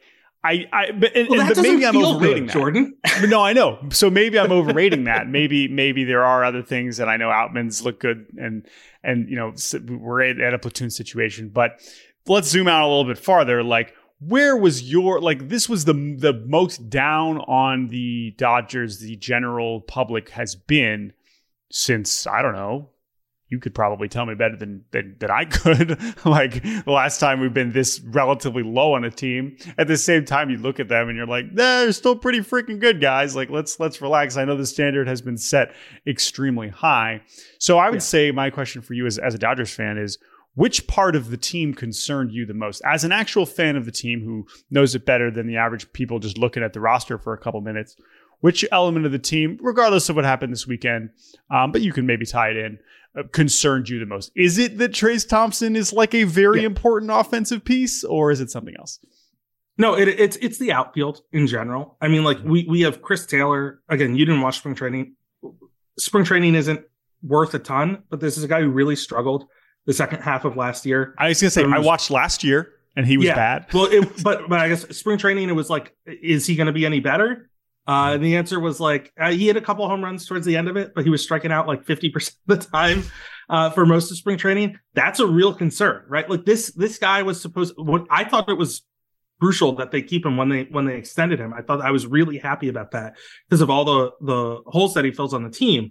but maybe I'm overrating that, Jordan. No, I know. So maybe I'm overrating that. Maybe there are other things that I know. Outman's look good, and you know we're at a platoon situation. But let's zoom out a little bit farther. Like, where was this was the most down on the Dodgers the general public has been since, I don't know. You could probably tell me better than I could. Like the last time we've been this relatively low on a team. At the same time, you look at them and you're like, they're still pretty freaking good, guys. Like let's relax. I know the standard has been set extremely high. So I would say my question for you as a Dodgers fan is, which part of the team concerned you the most? As an actual fan of the team who knows it better than the average people just looking at the roster for a couple minutes, which element of the team, regardless of what happened this weekend, but you can maybe tie it in, concerned you the most? Is it that Trayce Thompson is like a very important offensive piece, or is it something else? No, it's the outfield in general. I mean, like we have Chris Taylor. Again, you didn't watch spring training. Spring training isn't worth a ton, but this is a guy who really struggled the second half of last year. I was going to say, I watched last year and he was bad. Well, but I guess spring training, it was like, is he going to be any better? And the answer was like, he had a couple home runs towards the end of it, but he was striking out like 50% of the time for most of spring training. That's a real concern, right? Like this guy was I thought it was crucial that they keep him when they extended him. I was really happy about that because of all the holes that he fills on the team.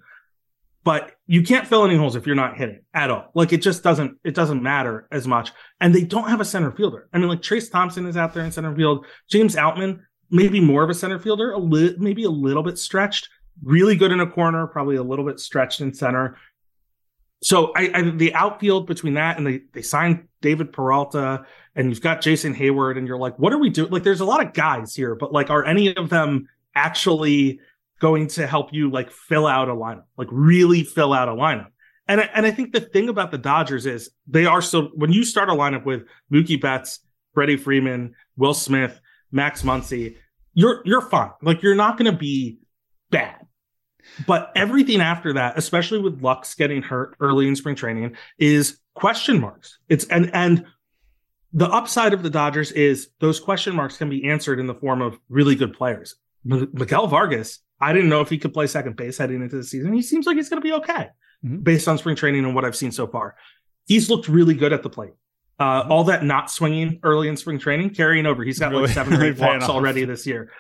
But you can't fill any holes if you're not hitting at all. Like it doesn't matter as much. And they don't have a center fielder. I mean, like Trayce Thompson is out there in center field. James Outman, maybe more of a center fielder, maybe a little bit stretched, really good in a corner, probably a little bit stretched in center. So the outfield between that and they signed David Peralta and you've got Jason Hayward and you're like, what are we doing? Like there's a lot of guys here, but like, are any of them actually going to help you like fill out a lineup, like really fill out a lineup? And I think the thing about the Dodgers is they are when you start a lineup with Mookie Betts, Freddie Freeman, Will Smith, Max Muncy, you're fine. Like you're not going to be bad. But everything after that, especially with Lux getting hurt early in spring training, is question marks. And the upside of the Dodgers is those question marks can be answered in the form of really good players. Miguel Vargas, I didn't know if he could play second base heading into the season. He seems like he's going to be okay based on spring training and what I've seen so far. He's looked really good at the plate. All that not swinging early in spring training, carrying over. He's got like 7 or 8 walks already this year.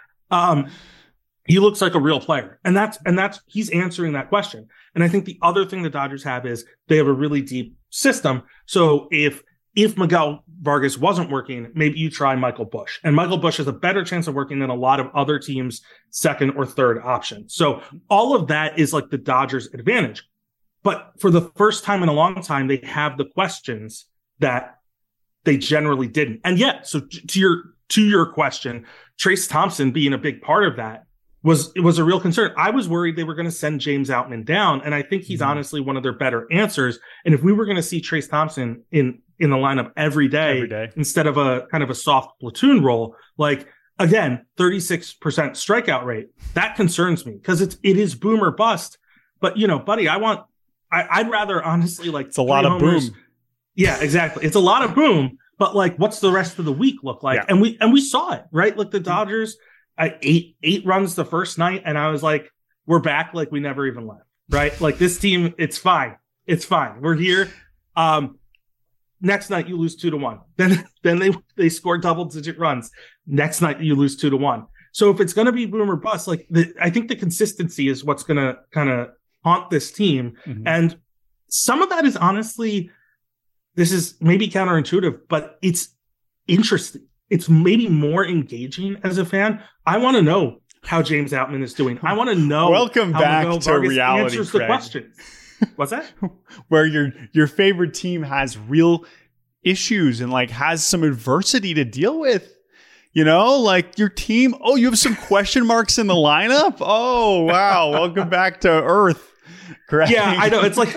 He looks like a real player. And that's he's answering that question. And I think the other thing the Dodgers have is they have a really deep system. So if Miguel Vargas wasn't working, maybe you try Michael Busch. And Michael Busch has a better chance of working than a lot of other teams' second or third option. So all of that is like the Dodgers' advantage. But for the first time in a long time, they have the questions that they generally didn't. And yet, so to your question, Trayce Thompson being a big part of that was a real concern. I was worried they were going to send James Outman down, and I think he's honestly one of their better answers. And if we were going to see Trayce Thompson in the lineup every day instead of a kind of a soft platoon role, like again, 36% strikeout rate, that concerns me because it is boom or bust. But you know, buddy, I'd rather honestly like it's a lot of boom. Yeah, exactly. It's a lot of boom, but like, what's the rest of the week look like? Yeah. And we saw it, right? Like the Dodgers, 8 runs the first night, and I was like, we're back like we never even left, right? Like this team, it's fine. It's fine. We're here. Next night you lose 2-1. Then they score double-digit runs. Next night you lose 2-1. So if it's going to be boom or bust, like I think the consistency is what's going to kind of haunt this team. Mm-hmm. And some of that is honestly, this is maybe counterintuitive, but it's interesting. It's maybe more engaging as a fan. I want to know how James Outman is doing. I want to know. Welcome back to Vargas reality. Answers Craig. The question. What's that? Where your favorite team has real issues and like has some adversity to deal with. You know, like your team. Oh, you have some question marks in the lineup. Oh, wow. Welcome back to Earth. Correct. Yeah, I know. It's like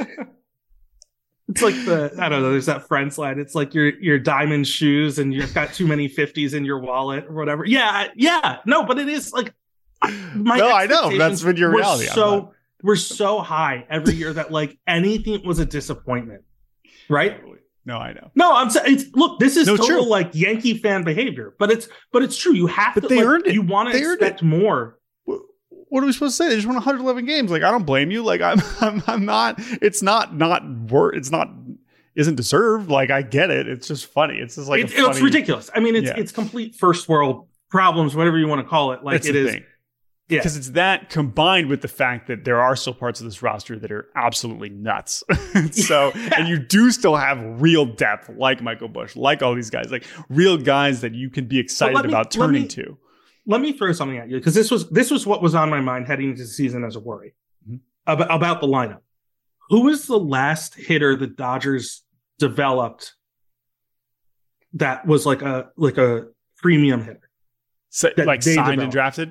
I don't know. There's that Friends line. It's like your diamond shoes and you've got too many 50s in your wallet or whatever. Yeah. No, but it is like I know that's been your reality. We're so high every year that like anything was a disappointment, right? No, I know. No, I'm saying look, this is total like Yankee fan behavior, but it's true. You have to. They earned it. You want to expect more. What are we supposed to say? They just won 111 games. Like I don't blame you. Like I'm not. It's not isn't deserved. Like I get it. It's just funny. It's just like it's ridiculous. I mean, it's complete first world problems, whatever you want to call it. Like that's it is. Thing. Yeah, because it's that combined with the fact that there are still parts of this roster that are absolutely nuts. And you do still have real depth, like Michael Busch, like all these guys, like real guys that you can be excited about turning to. Let me throw something at you because this was what was on my mind heading into the season as a worry about the lineup. Who was the last hitter the Dodgers developed that was like a premium hitter? So, like signed and drafted?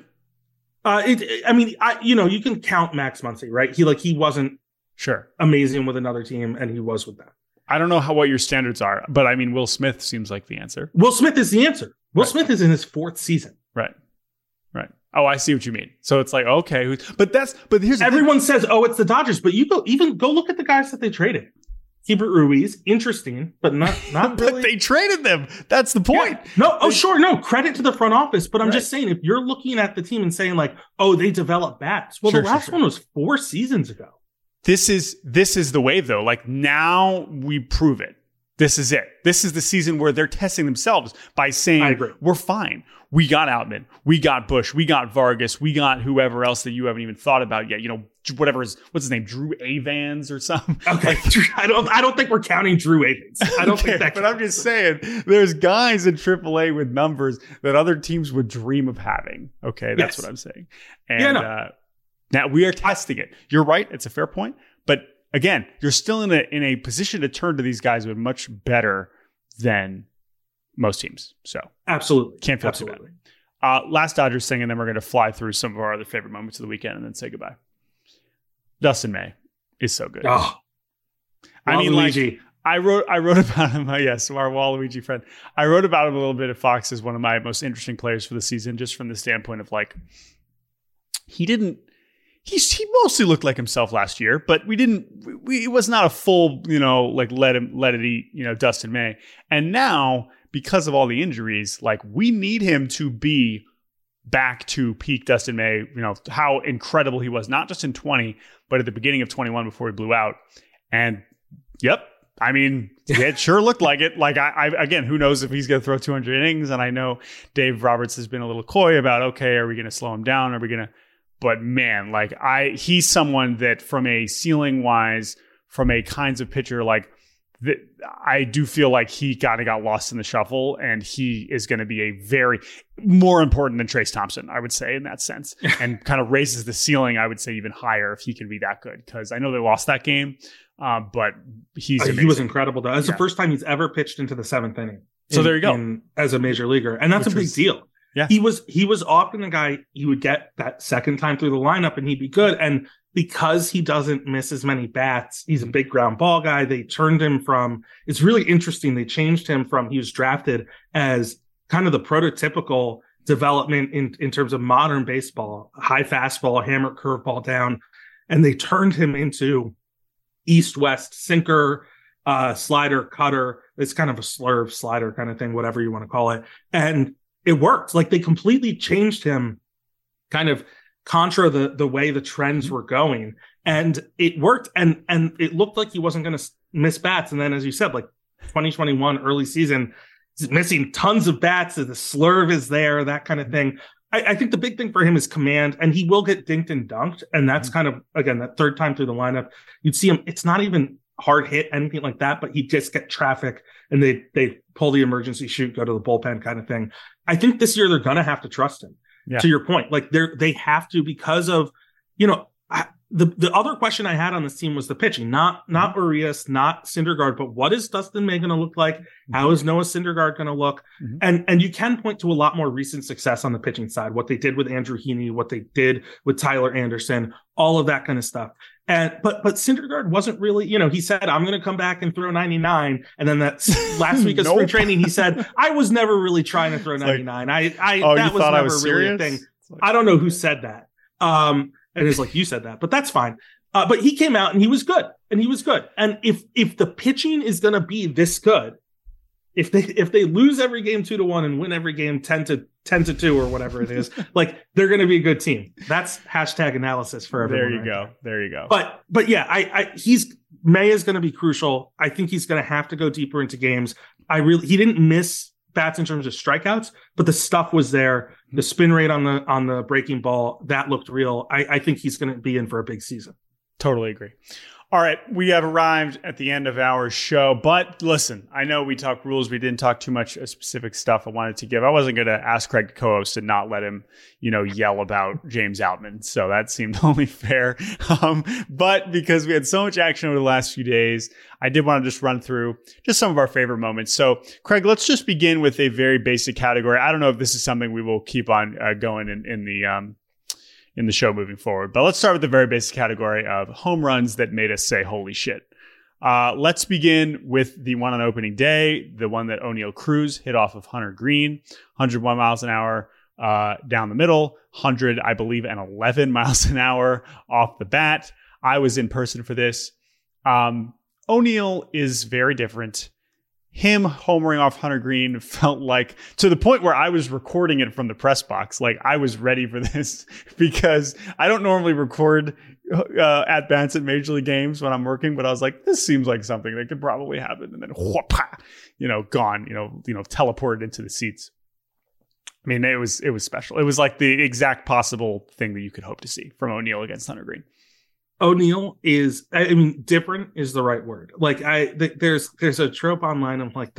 You can count Max Muncy, right? He wasn't sure amazing with another team, and he was with them. I don't know what your standards are, but I mean, Will Smith seems like the answer. Will Smith is the answer. Will Smith is in his 4th season. Right. Oh, I see what you mean. So it's like, okay, but here's everyone says, oh, it's the Dodgers, but you go look at the guys that they traded. Keibert Ruiz, interesting, but not but really. They traded them. That's the point. Yeah. No, sure. No, credit to the front office. But I'm just saying, if you're looking at the team and saying like, oh, they developed bats. Well, the last one was 4 seasons ago. This is the wave, though. Like now we prove it. This is it. This is the season where they're testing themselves by saying, we're fine. We got Outman. We got Busch. We got Vargas. We got whoever else that you haven't even thought about yet. You know, what's his name? Drew Avans or something. Okay. I don't think we're counting Drew Avans. I don't think that. But I'm just saying, there's guys in AAA with numbers that other teams would dream of having. Okay. That's what I'm saying. And now we are testing it. You're right. It's a fair point. But again, you're still in a position to turn to these guys who are much better than most teams. So absolutely can't feel too bad. Last Dodgers thing, and then we're going to fly through some of our other favorite moments of the weekend and then say goodbye. Dustin May is so good. Oh, I mean, like I wrote about him. Yes, our Waluigi friend. I wrote about him a little bit at Fox as one of my most interesting players for the season, just from the standpoint of like he mostly looked like himself last year, but it was not a full, like let it eat, Dustin May. And now, because of all the injuries, like we need him to be back to peak Dustin May, how incredible he was, not just in 20, but at the beginning of 21 before he blew out. And I mean, it sure looked like it. Like I again, who knows if he's going to throw 200 innings. And I know Dave Roberts has been a little coy about, okay, are we going to slow him down? Are we going to, but man, like he's someone that from a ceiling wise, from a kinds of pitcher, like I do feel like he kind of got lost in the shuffle, and he is going to be a very more important than Trace Thompson, I would say, in that sense, and kind of raises the ceiling, I would say, even higher if he can be that good. Because I know they lost that game, but he was incredible. Though. It's the first time he's ever pitched into the 7th inning. So there you go, as a major leaguer, and that's a big deal. Yeah, he was often the guy you would get that second time through the lineup, and he'd be good. And because he doesn't miss as many bats, he's a big ground ball guy. They turned him from, it's really interesting. They changed him from, he was drafted as kind of the prototypical development in terms of modern baseball, high fastball, hammer curveball down. And they turned him into east-west sinker, slider, cutter. It's kind of a slurve slider kind of thing, whatever you want to call it. And it worked. Like they completely changed him kind of contra the way the trends were going, and it worked, and it looked like he wasn't going to miss bats. And then, as you said, like 2021 early season, he's missing tons of bats. The slurve is there, that kind of thing. I think the big thing for him is command, and he will get dinked and dunked. And that's kind of, again, that third time through the lineup, you'd see him. It's not even hard hit, anything like that, but he'd just get traffic and they pull the emergency chute, go to the bullpen kind of thing. I think this year they're going to have to trust him. Yeah. To your point, like they have to, because of, the other question I had on this team was the pitching, not Urias, not Syndergaard, but what is Dustin May going to look like? How is Noah Syndergaard going to look? And you can point to a lot more recent success on the pitching side, what they did with Andrew Heaney, what they did with Tyler Anderson, all of that kind of stuff. And but Syndergaard wasn't really, he said, I'm going to come back and throw 99. And then that last week of spring training, he said, I was never really trying to throw 99. That was never really a thing. I don't know who said that. And it's like, you said that, but that's fine. But he came out and he was good. And if the pitching is going to be this good, if they lose every game 2-1 and win every game 10-2 or whatever it is, like, they're going to be a good team. That's hashtag analysis for everyone. There you go. But yeah, May is going to be crucial. I think he's going to have to go deeper into games. He didn't miss bats in terms of strikeouts, but the stuff was there. The spin rate on the breaking ball, that looked real. I think he's going to be in for a big season. Totally agree. All right, we have arrived at the end of our show, but listen, I know we talked rules. We didn't talk too much specific stuff I wanted to give. I wasn't going to ask Craig to co-host and not let him, yell about James Outman. So that seemed only fair. But because we had so much action over the last few days, I did want to just run through just some of our favorite moments. So Craig, let's just begin with a very basic category. I don't know if this is something we will keep on going in the show moving forward. But let's start with the very basic category of home runs that made us say, holy shit. Let's begin with the one on opening day, the one that O'Neal Cruz hit off of Hunter Green, 101 miles an hour down the middle, 100, I believe, and 11 miles an hour off the bat. I was in person for this. O'Neal is very different. Him homering off Hunter Green felt like, to the point where I was recording it from the press box. Like, I was ready for this because I don't normally record at bats at Major League games when I'm working, but I was like, this seems like something that could probably happen. And then, gone, teleported into the seats. I mean, it was special. It was like the exact possible thing that you could hope to see from O'Neal against Hunter Green. O'Neal is, different is the right word. Like, there's a trope online of like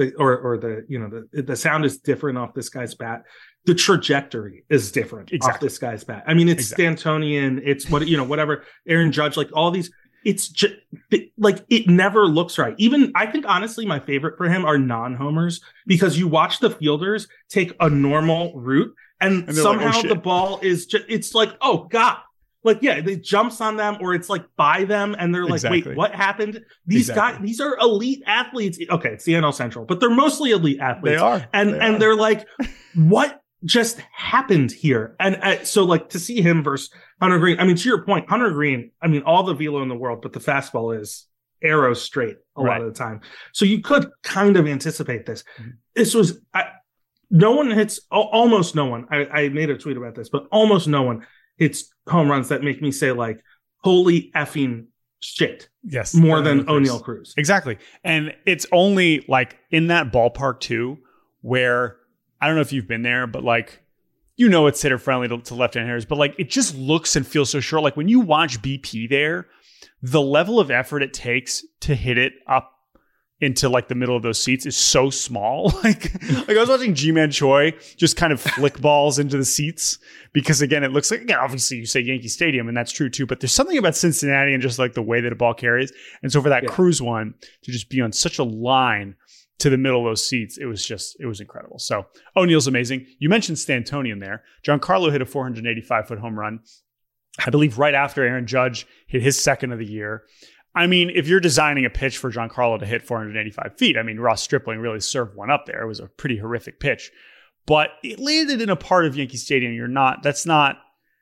the sound is different off this guy's bat. The trajectory is different off this guy's bat. I mean, it's Stantonian, it's whatever, Aaron Judge, like all these, it's just like, it never looks right. Even, I think honestly, my favorite for him are non-homers, because you watch the fielders take a normal route and somehow like, the ball is just, it's like, oh God. Like, yeah, it jumps on them, or it's like by them, and they're like, wait, what happened? These guys, these are elite athletes. Okay, it's the NL Central, but they're mostly elite athletes. They are. And they're like, what just happened here? And so, like, to see him versus Hunter Green, I mean, to your point, Hunter Green, I mean, all the velo in the world, but the fastball is arrow straight a lot of the time. So you could kind of anticipate this. This was, no one hits, almost no one. I made a tweet about this, but almost no one hits home runs that make me say, like, holy effing shit. Yes. More than O'Neal Cruz. Exactly. And it's only like in that ballpark too, where I don't know if you've been there, but like, it's hitter friendly to left-hand hitters, but like, it just looks and feels so short. Like when you watch BP there, the level of effort it takes to hit it up into like the middle of those seats is so small. Like I was watching G-Man Choi just kind of flick balls into the seats, because again, it looks like, again, obviously you say Yankee Stadium and that's true too, but there's something about Cincinnati and just like the way that a ball carries. And so for that Cruz one to just be on such a line to the middle of those seats, it was incredible. So O'Neal's amazing. You mentioned Stantonian there. Giancarlo hit a 485-foot home run, I believe right after Aaron Judge hit his second of the year. I mean, if you're designing a pitch for Giancarlo to hit 485 feet, I mean, Ross Stripling really served one up there. It was a pretty horrific pitch, but it landed in a part of Yankee Stadium. That's not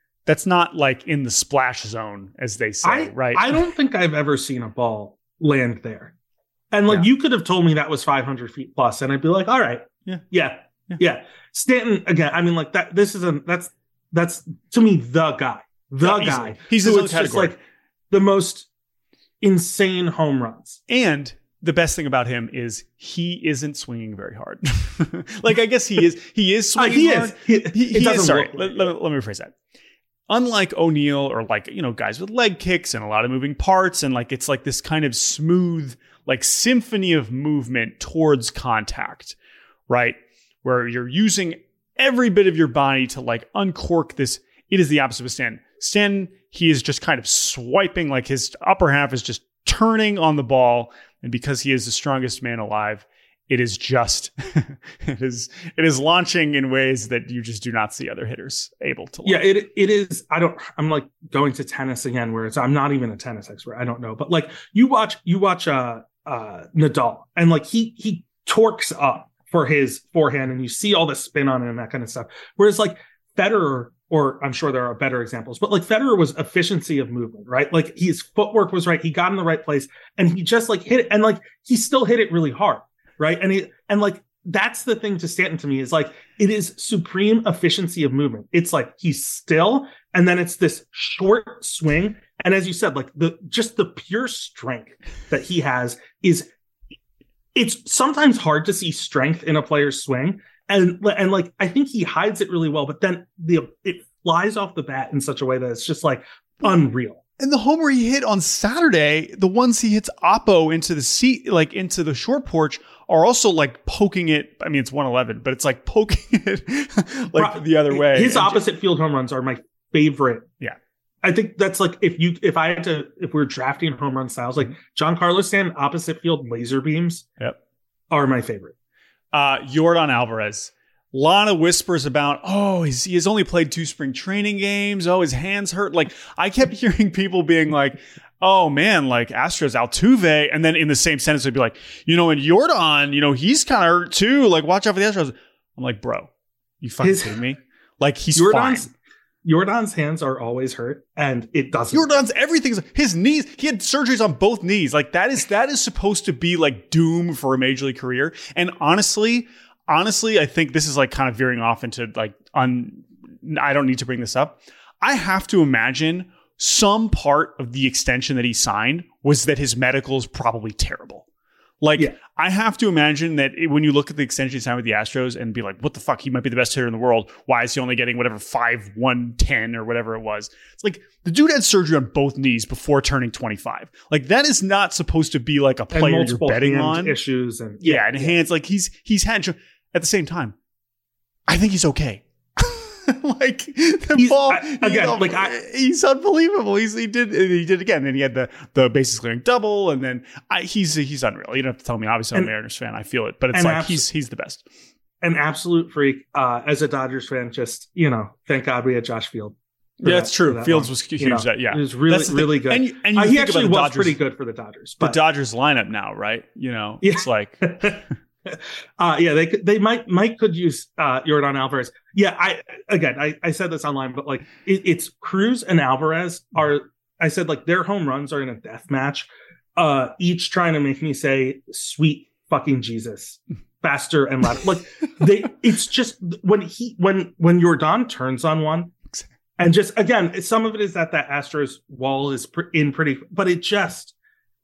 like in the splash zone, as they say, right? I don't think I've ever seen a ball land there. And like, you could have told me that was 500 feet plus, and I'd be like, all right. Yeah. Stanton, again, I mean, like that's to me, the guy. guy. He's his own category. Just like the most insane home runs. And the best thing about him is he isn't swinging very hard. Like, I guess he is swinging hard. He is. Sorry, let me rephrase that. Unlike O'Neal or like, guys with leg kicks and a lot of moving parts, and like it's like this kind of smooth, like symphony of movement towards contact, right? Where you're using every bit of your body to like uncork this. It is the opposite of Stanton. Stanton, he is just kind of swiping, like his upper half is just turning on the ball. And because he is the strongest man alive, it is just, it is launching in ways that you just do not see other hitters able to launch. Yeah, it is. I'm like going to tennis again, where I'm not even a tennis expert. I don't know. But like you watch Nadal, and like he torques up for his forehand, and you see all the spin on it and that kind of stuff. Whereas like Federer, or I'm sure there are better examples, but like Federer was efficiency of movement, right? Like his footwork was right. He got in the right place and he just like hit it. And like, he still hit it really hard. Right. And like, that's the thing to Stanton to me is like, it is supreme efficiency of movement. It's like, he's still, and then it's this short swing. And as you said, like the pure strength that he has it's sometimes hard to see strength in a player's swing. And like, I think he hides it really well, but then it flies off the bat in such a way that it's just like unreal. And the homer he hit on Saturday, the ones he hits Oppo into the seat, like into the short porch, are also like poking it. I mean, it's 111, but it's like poking it like the other way. His opposite field home runs are my favorite. Yeah. I think that's like, if we're drafting home run styles, like Giancarlo Stanton opposite field laser beams are my favorite. Yordan Alvarez. A lot of whispers about, he has only played 2 spring training games. Oh, his hands hurt. Like, I kept hearing people being like, oh man, like Astros Altuve. And then in the same sentence, they'd be like, and Yordan, he's kind of hurt too. Like, watch out for the Astros. I'm like, bro, you fucking kidding me? Like, he's fine. Yordan's hands are always hurt, and it doesn't. Yordan's everything. His knees. He had surgeries on both knees. Like that is supposed to be like doom for a major league career. And honestly, I think this is like kind of veering off into like I don't need to bring this up. I have to imagine some part of the extension that he signed was that his medical is probably terrible. Like, I have to imagine that when you look at the extension he signed with the Astros and be like, what the fuck? He might be the best hitter in the world. Why is he only getting whatever 5/110 or whatever it was? It's like the dude had surgery on both knees before turning 25. Like, that is not supposed to be like a player you're betting on. Issues and hands. Like he's had at the same time. I think he's okay. Like the ball again, he's unbelievable. He did again. Then he had the bases clearing double, and then he's unreal. You don't have to tell me. Obviously, I'm a Mariners fan. I feel it, but it's like he's the best. An absolute freak. As a Dodgers fan, just thank God we had Josh Field. Yeah, that's true. Fields was huge. It was really good. And he actually was pretty good for the Dodgers. But the Dodgers lineup now, right? It's like. They might could use Yordan Alvarez. Yeah, I said this online, but like it's Cruz and Alvarez I said like their home runs are in a death match, each trying to make me say sweet fucking Jesus faster and louder. Like it's just when Yordan turns on one, and just again, some of it is that Astros wall is pretty, but Majestic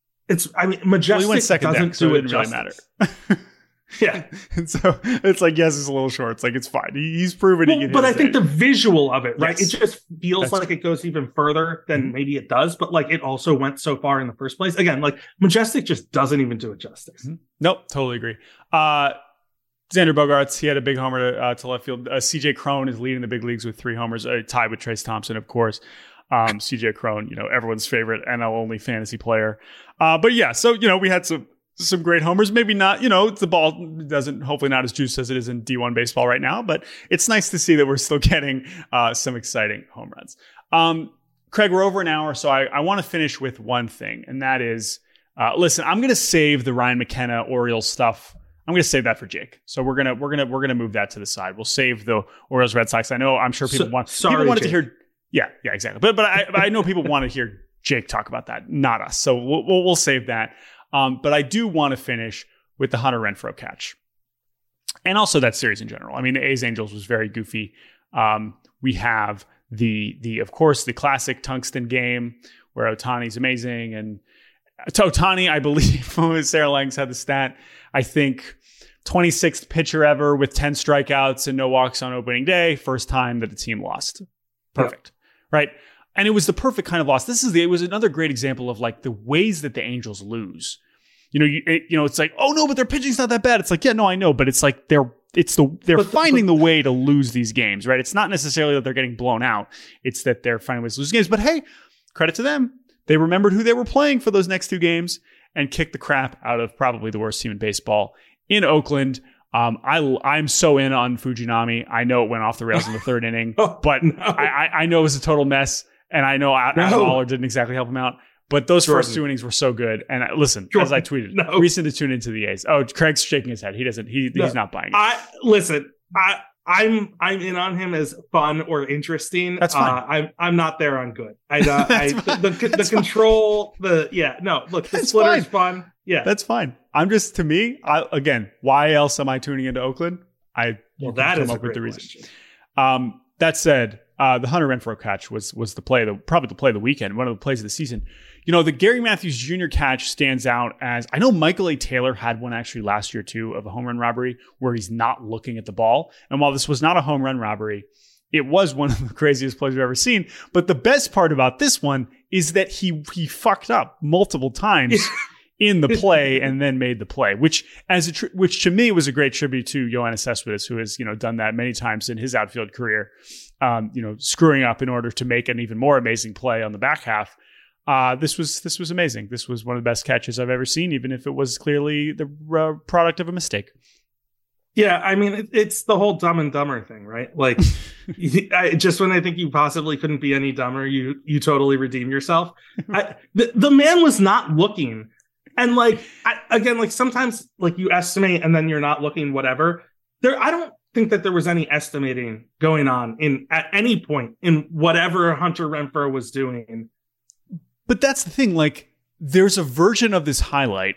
doesn't do it really matter. Yeah. And so it's like, yes, it's a little short. It's like, it's fine. He's proven he can. But I think the visual of it, right? Yes. It just feels like it goes even further than maybe it does. But like, it also went so far in the first place. Again, like Majestic just doesn't even do it justice. Mm-hmm. Nope. Totally agree. Xander Bogaerts, he had a big homer to left field. CJ Cron is leading the big leagues with 3 homers, tied with Trace Thompson, of course. CJ Cron, everyone's favorite NL only fantasy player. But yeah, so, we had some great homers. Maybe not, the ball doesn't, hopefully not as juiced as it is in D1 baseball right now, but it's nice to see that we're still getting some exciting home runs. Craig, we're over an hour, so I want to finish with one thing, and that is, listen, I'm going to save the Ryan McKenna Orioles stuff. I'm going to save that for Jake. So we're going to move that to the side. We'll save the Orioles Red Sox. I'm sure people wanted to hear. Yeah, exactly. But I know people want to hear Jake talk about that, not us. So we'll save that. But I do want to finish with the Hunter Renfroe catch. And also that series in general. I mean, the A's Angels was very goofy. We have Of course, the classic Tungsten game where Ohtani's amazing. And to Ohtani, I believe, Sarah Langs had the stat, I think 26th pitcher ever with 10 strikeouts and no walks on opening day. First time that the team lost. Perfect. Yep. Right. And it was the perfect kind of loss. It was another great example of like the ways that the Angels lose. It's like, oh no, but their pitching's not that bad. It's like, yeah, no, I know, but it's like they're finding the way to lose these games, right? It's not necessarily that they're getting blown out. It's that they're finding ways to lose games. But hey, credit to them. They remembered who they were playing for those next 2 games and kicked the crap out of probably the worst team in baseball in Oakland. I'm so in on Fujinami. I know it went off the rails in the 3rd inning, but no. I know it was a total mess, and I know Adam Waller didn't exactly help him out. But those first 2 innings were so good. And listen, as I tweeted, reason to tune into the A's. Oh, Craig's shaking his head. He doesn't. He's not buying it. I'm in on him as fun or interesting. That's fine. I'm not there on good. The control. The splitter is fun. Yeah, that's fine. I'm just, to me, again, why else am I tuning into Oakland? That is a great question. That said, the Hunter Renfroe catch was probably the play of the weekend, one of the plays of the season. The Gary Matthews Jr. catch stands out as, I know Michael A. Taylor had one actually last year too, of a home run robbery where he's not looking at the ball. And while this was not a home run robbery, it was one of the craziest plays we've ever seen. But the best part about this one is that he fucked up multiple times in the play and then made the play, which to me was a great tribute to Yoenis Cespedes, who has, done that many times in his outfield career, screwing up in order to make an even more amazing play on the back half. This was amazing. This was one of the best catches I've ever seen, even if it was clearly the product of a mistake. Yeah, I mean, it's the whole Dumb and Dumber thing, right? Like, just when I think you possibly couldn't be any dumber, you totally redeem yourself. The man was not looking. And sometimes you estimate and then you're not looking, whatever. I don't think that there was any estimating going on at any point in whatever Hunter Renfroe was doing. But that's the thing. Like, there's a version of this highlight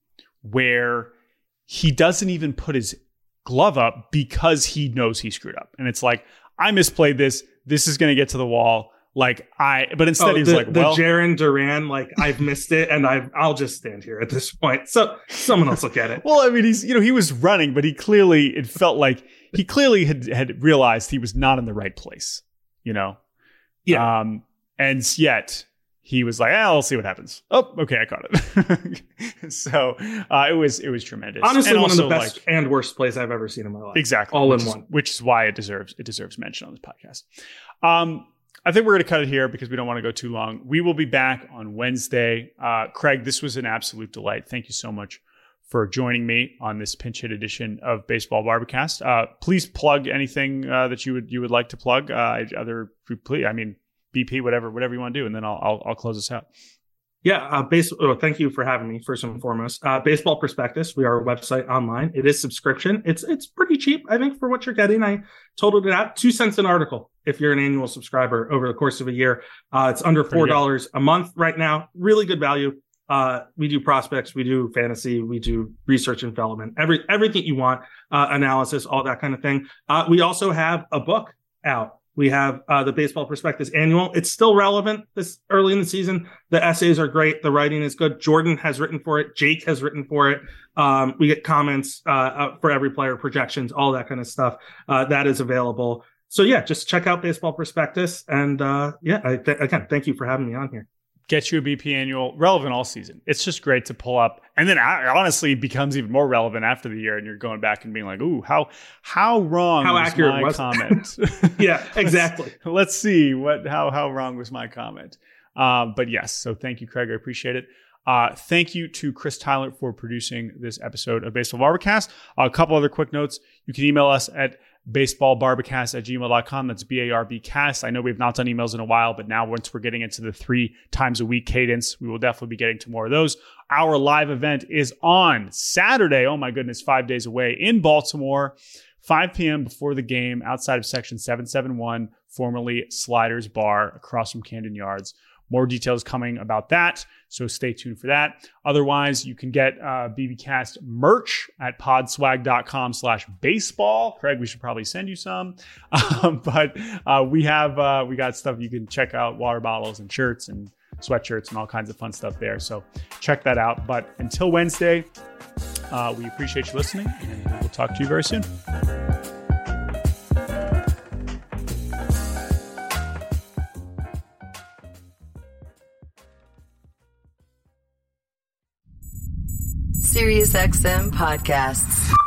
where he doesn't even put his glove up because he knows he screwed up. And it's like, I misplayed this. This is going to get to the wall. But instead he's like, well, the Jarren Duran, I've missed it, and I'll just stand here at this point. So someone else look at it. Well, I mean, he was running, but it felt like he clearly had realized he was not in the right place, Yeah. And yet he was like, I'll see what happens. Oh, okay, I caught it. So it was tremendous. Honestly, one of the best and worst plays I've ever seen in my life. Exactly. All in one. Which is why it deserves mention on this podcast. I think we're going to cut it here because we don't want to go too long. We will be back on Wednesday. Craig, this was an absolute delight. Thank you so much for joining me on this pinch hit edition of Baseball Barbacast. Please plug anything that you would like to plug. BP, whatever you want to do, and then I'll close this out. Yeah, thank you for having me, first and foremost. Baseball Prospectus, we are a website online. It is subscription. It's pretty cheap, I think, for what you're getting. I totaled it out, 2 cents an article if you're an annual subscriber over the course of a year. It's under $4 a month right now. Really good value. We do prospects, we do fantasy, we do research and development, everything you want, analysis, all that kind of thing. We also have a book out. We have the Baseball Prospectus Annual. It's still relevant this early in the season. The essays are great. The writing is good. Jordan has written for it. Jake has written for it. We get comments for every player, projections, all that kind of stuff. That is available. So, yeah, just check out Baseball Prospectus. And, again, thank you for having me on here. Get you a BP Annual, relevant all season. It's just great to pull up. And then honestly, it becomes even more relevant after the year. And you're going back and being like, ooh, how wrong was my comment? Yeah, exactly. Let's see how wrong was my comment. But yes, so thank you, Craig. I appreciate it. Thank you to Chris Tyler for producing this episode of Baseball Barbacast. A couple other quick notes. You can email us at baseballbarbacast@gmail.com. That's BARBcast. I know we've not done emails in a while, but now once we're getting into the 3 times a week cadence, we will definitely be getting to more of those. Our live event is on Saturday. Oh my goodness, 5 days away in Baltimore, 5 p.m. before the game outside of section 771, formerly Sliders Bar across from Camden Yards. More details coming about that, so stay tuned for that. Otherwise, you can get BBcast merch at podswag.com/baseball. Craig, we should probably send you some. But we got stuff you can check out, water bottles and shirts and sweatshirts and all kinds of fun stuff there. So check that out. But until Wednesday, we appreciate you listening, and we'll talk to you very soon. SiriusXM podcasts.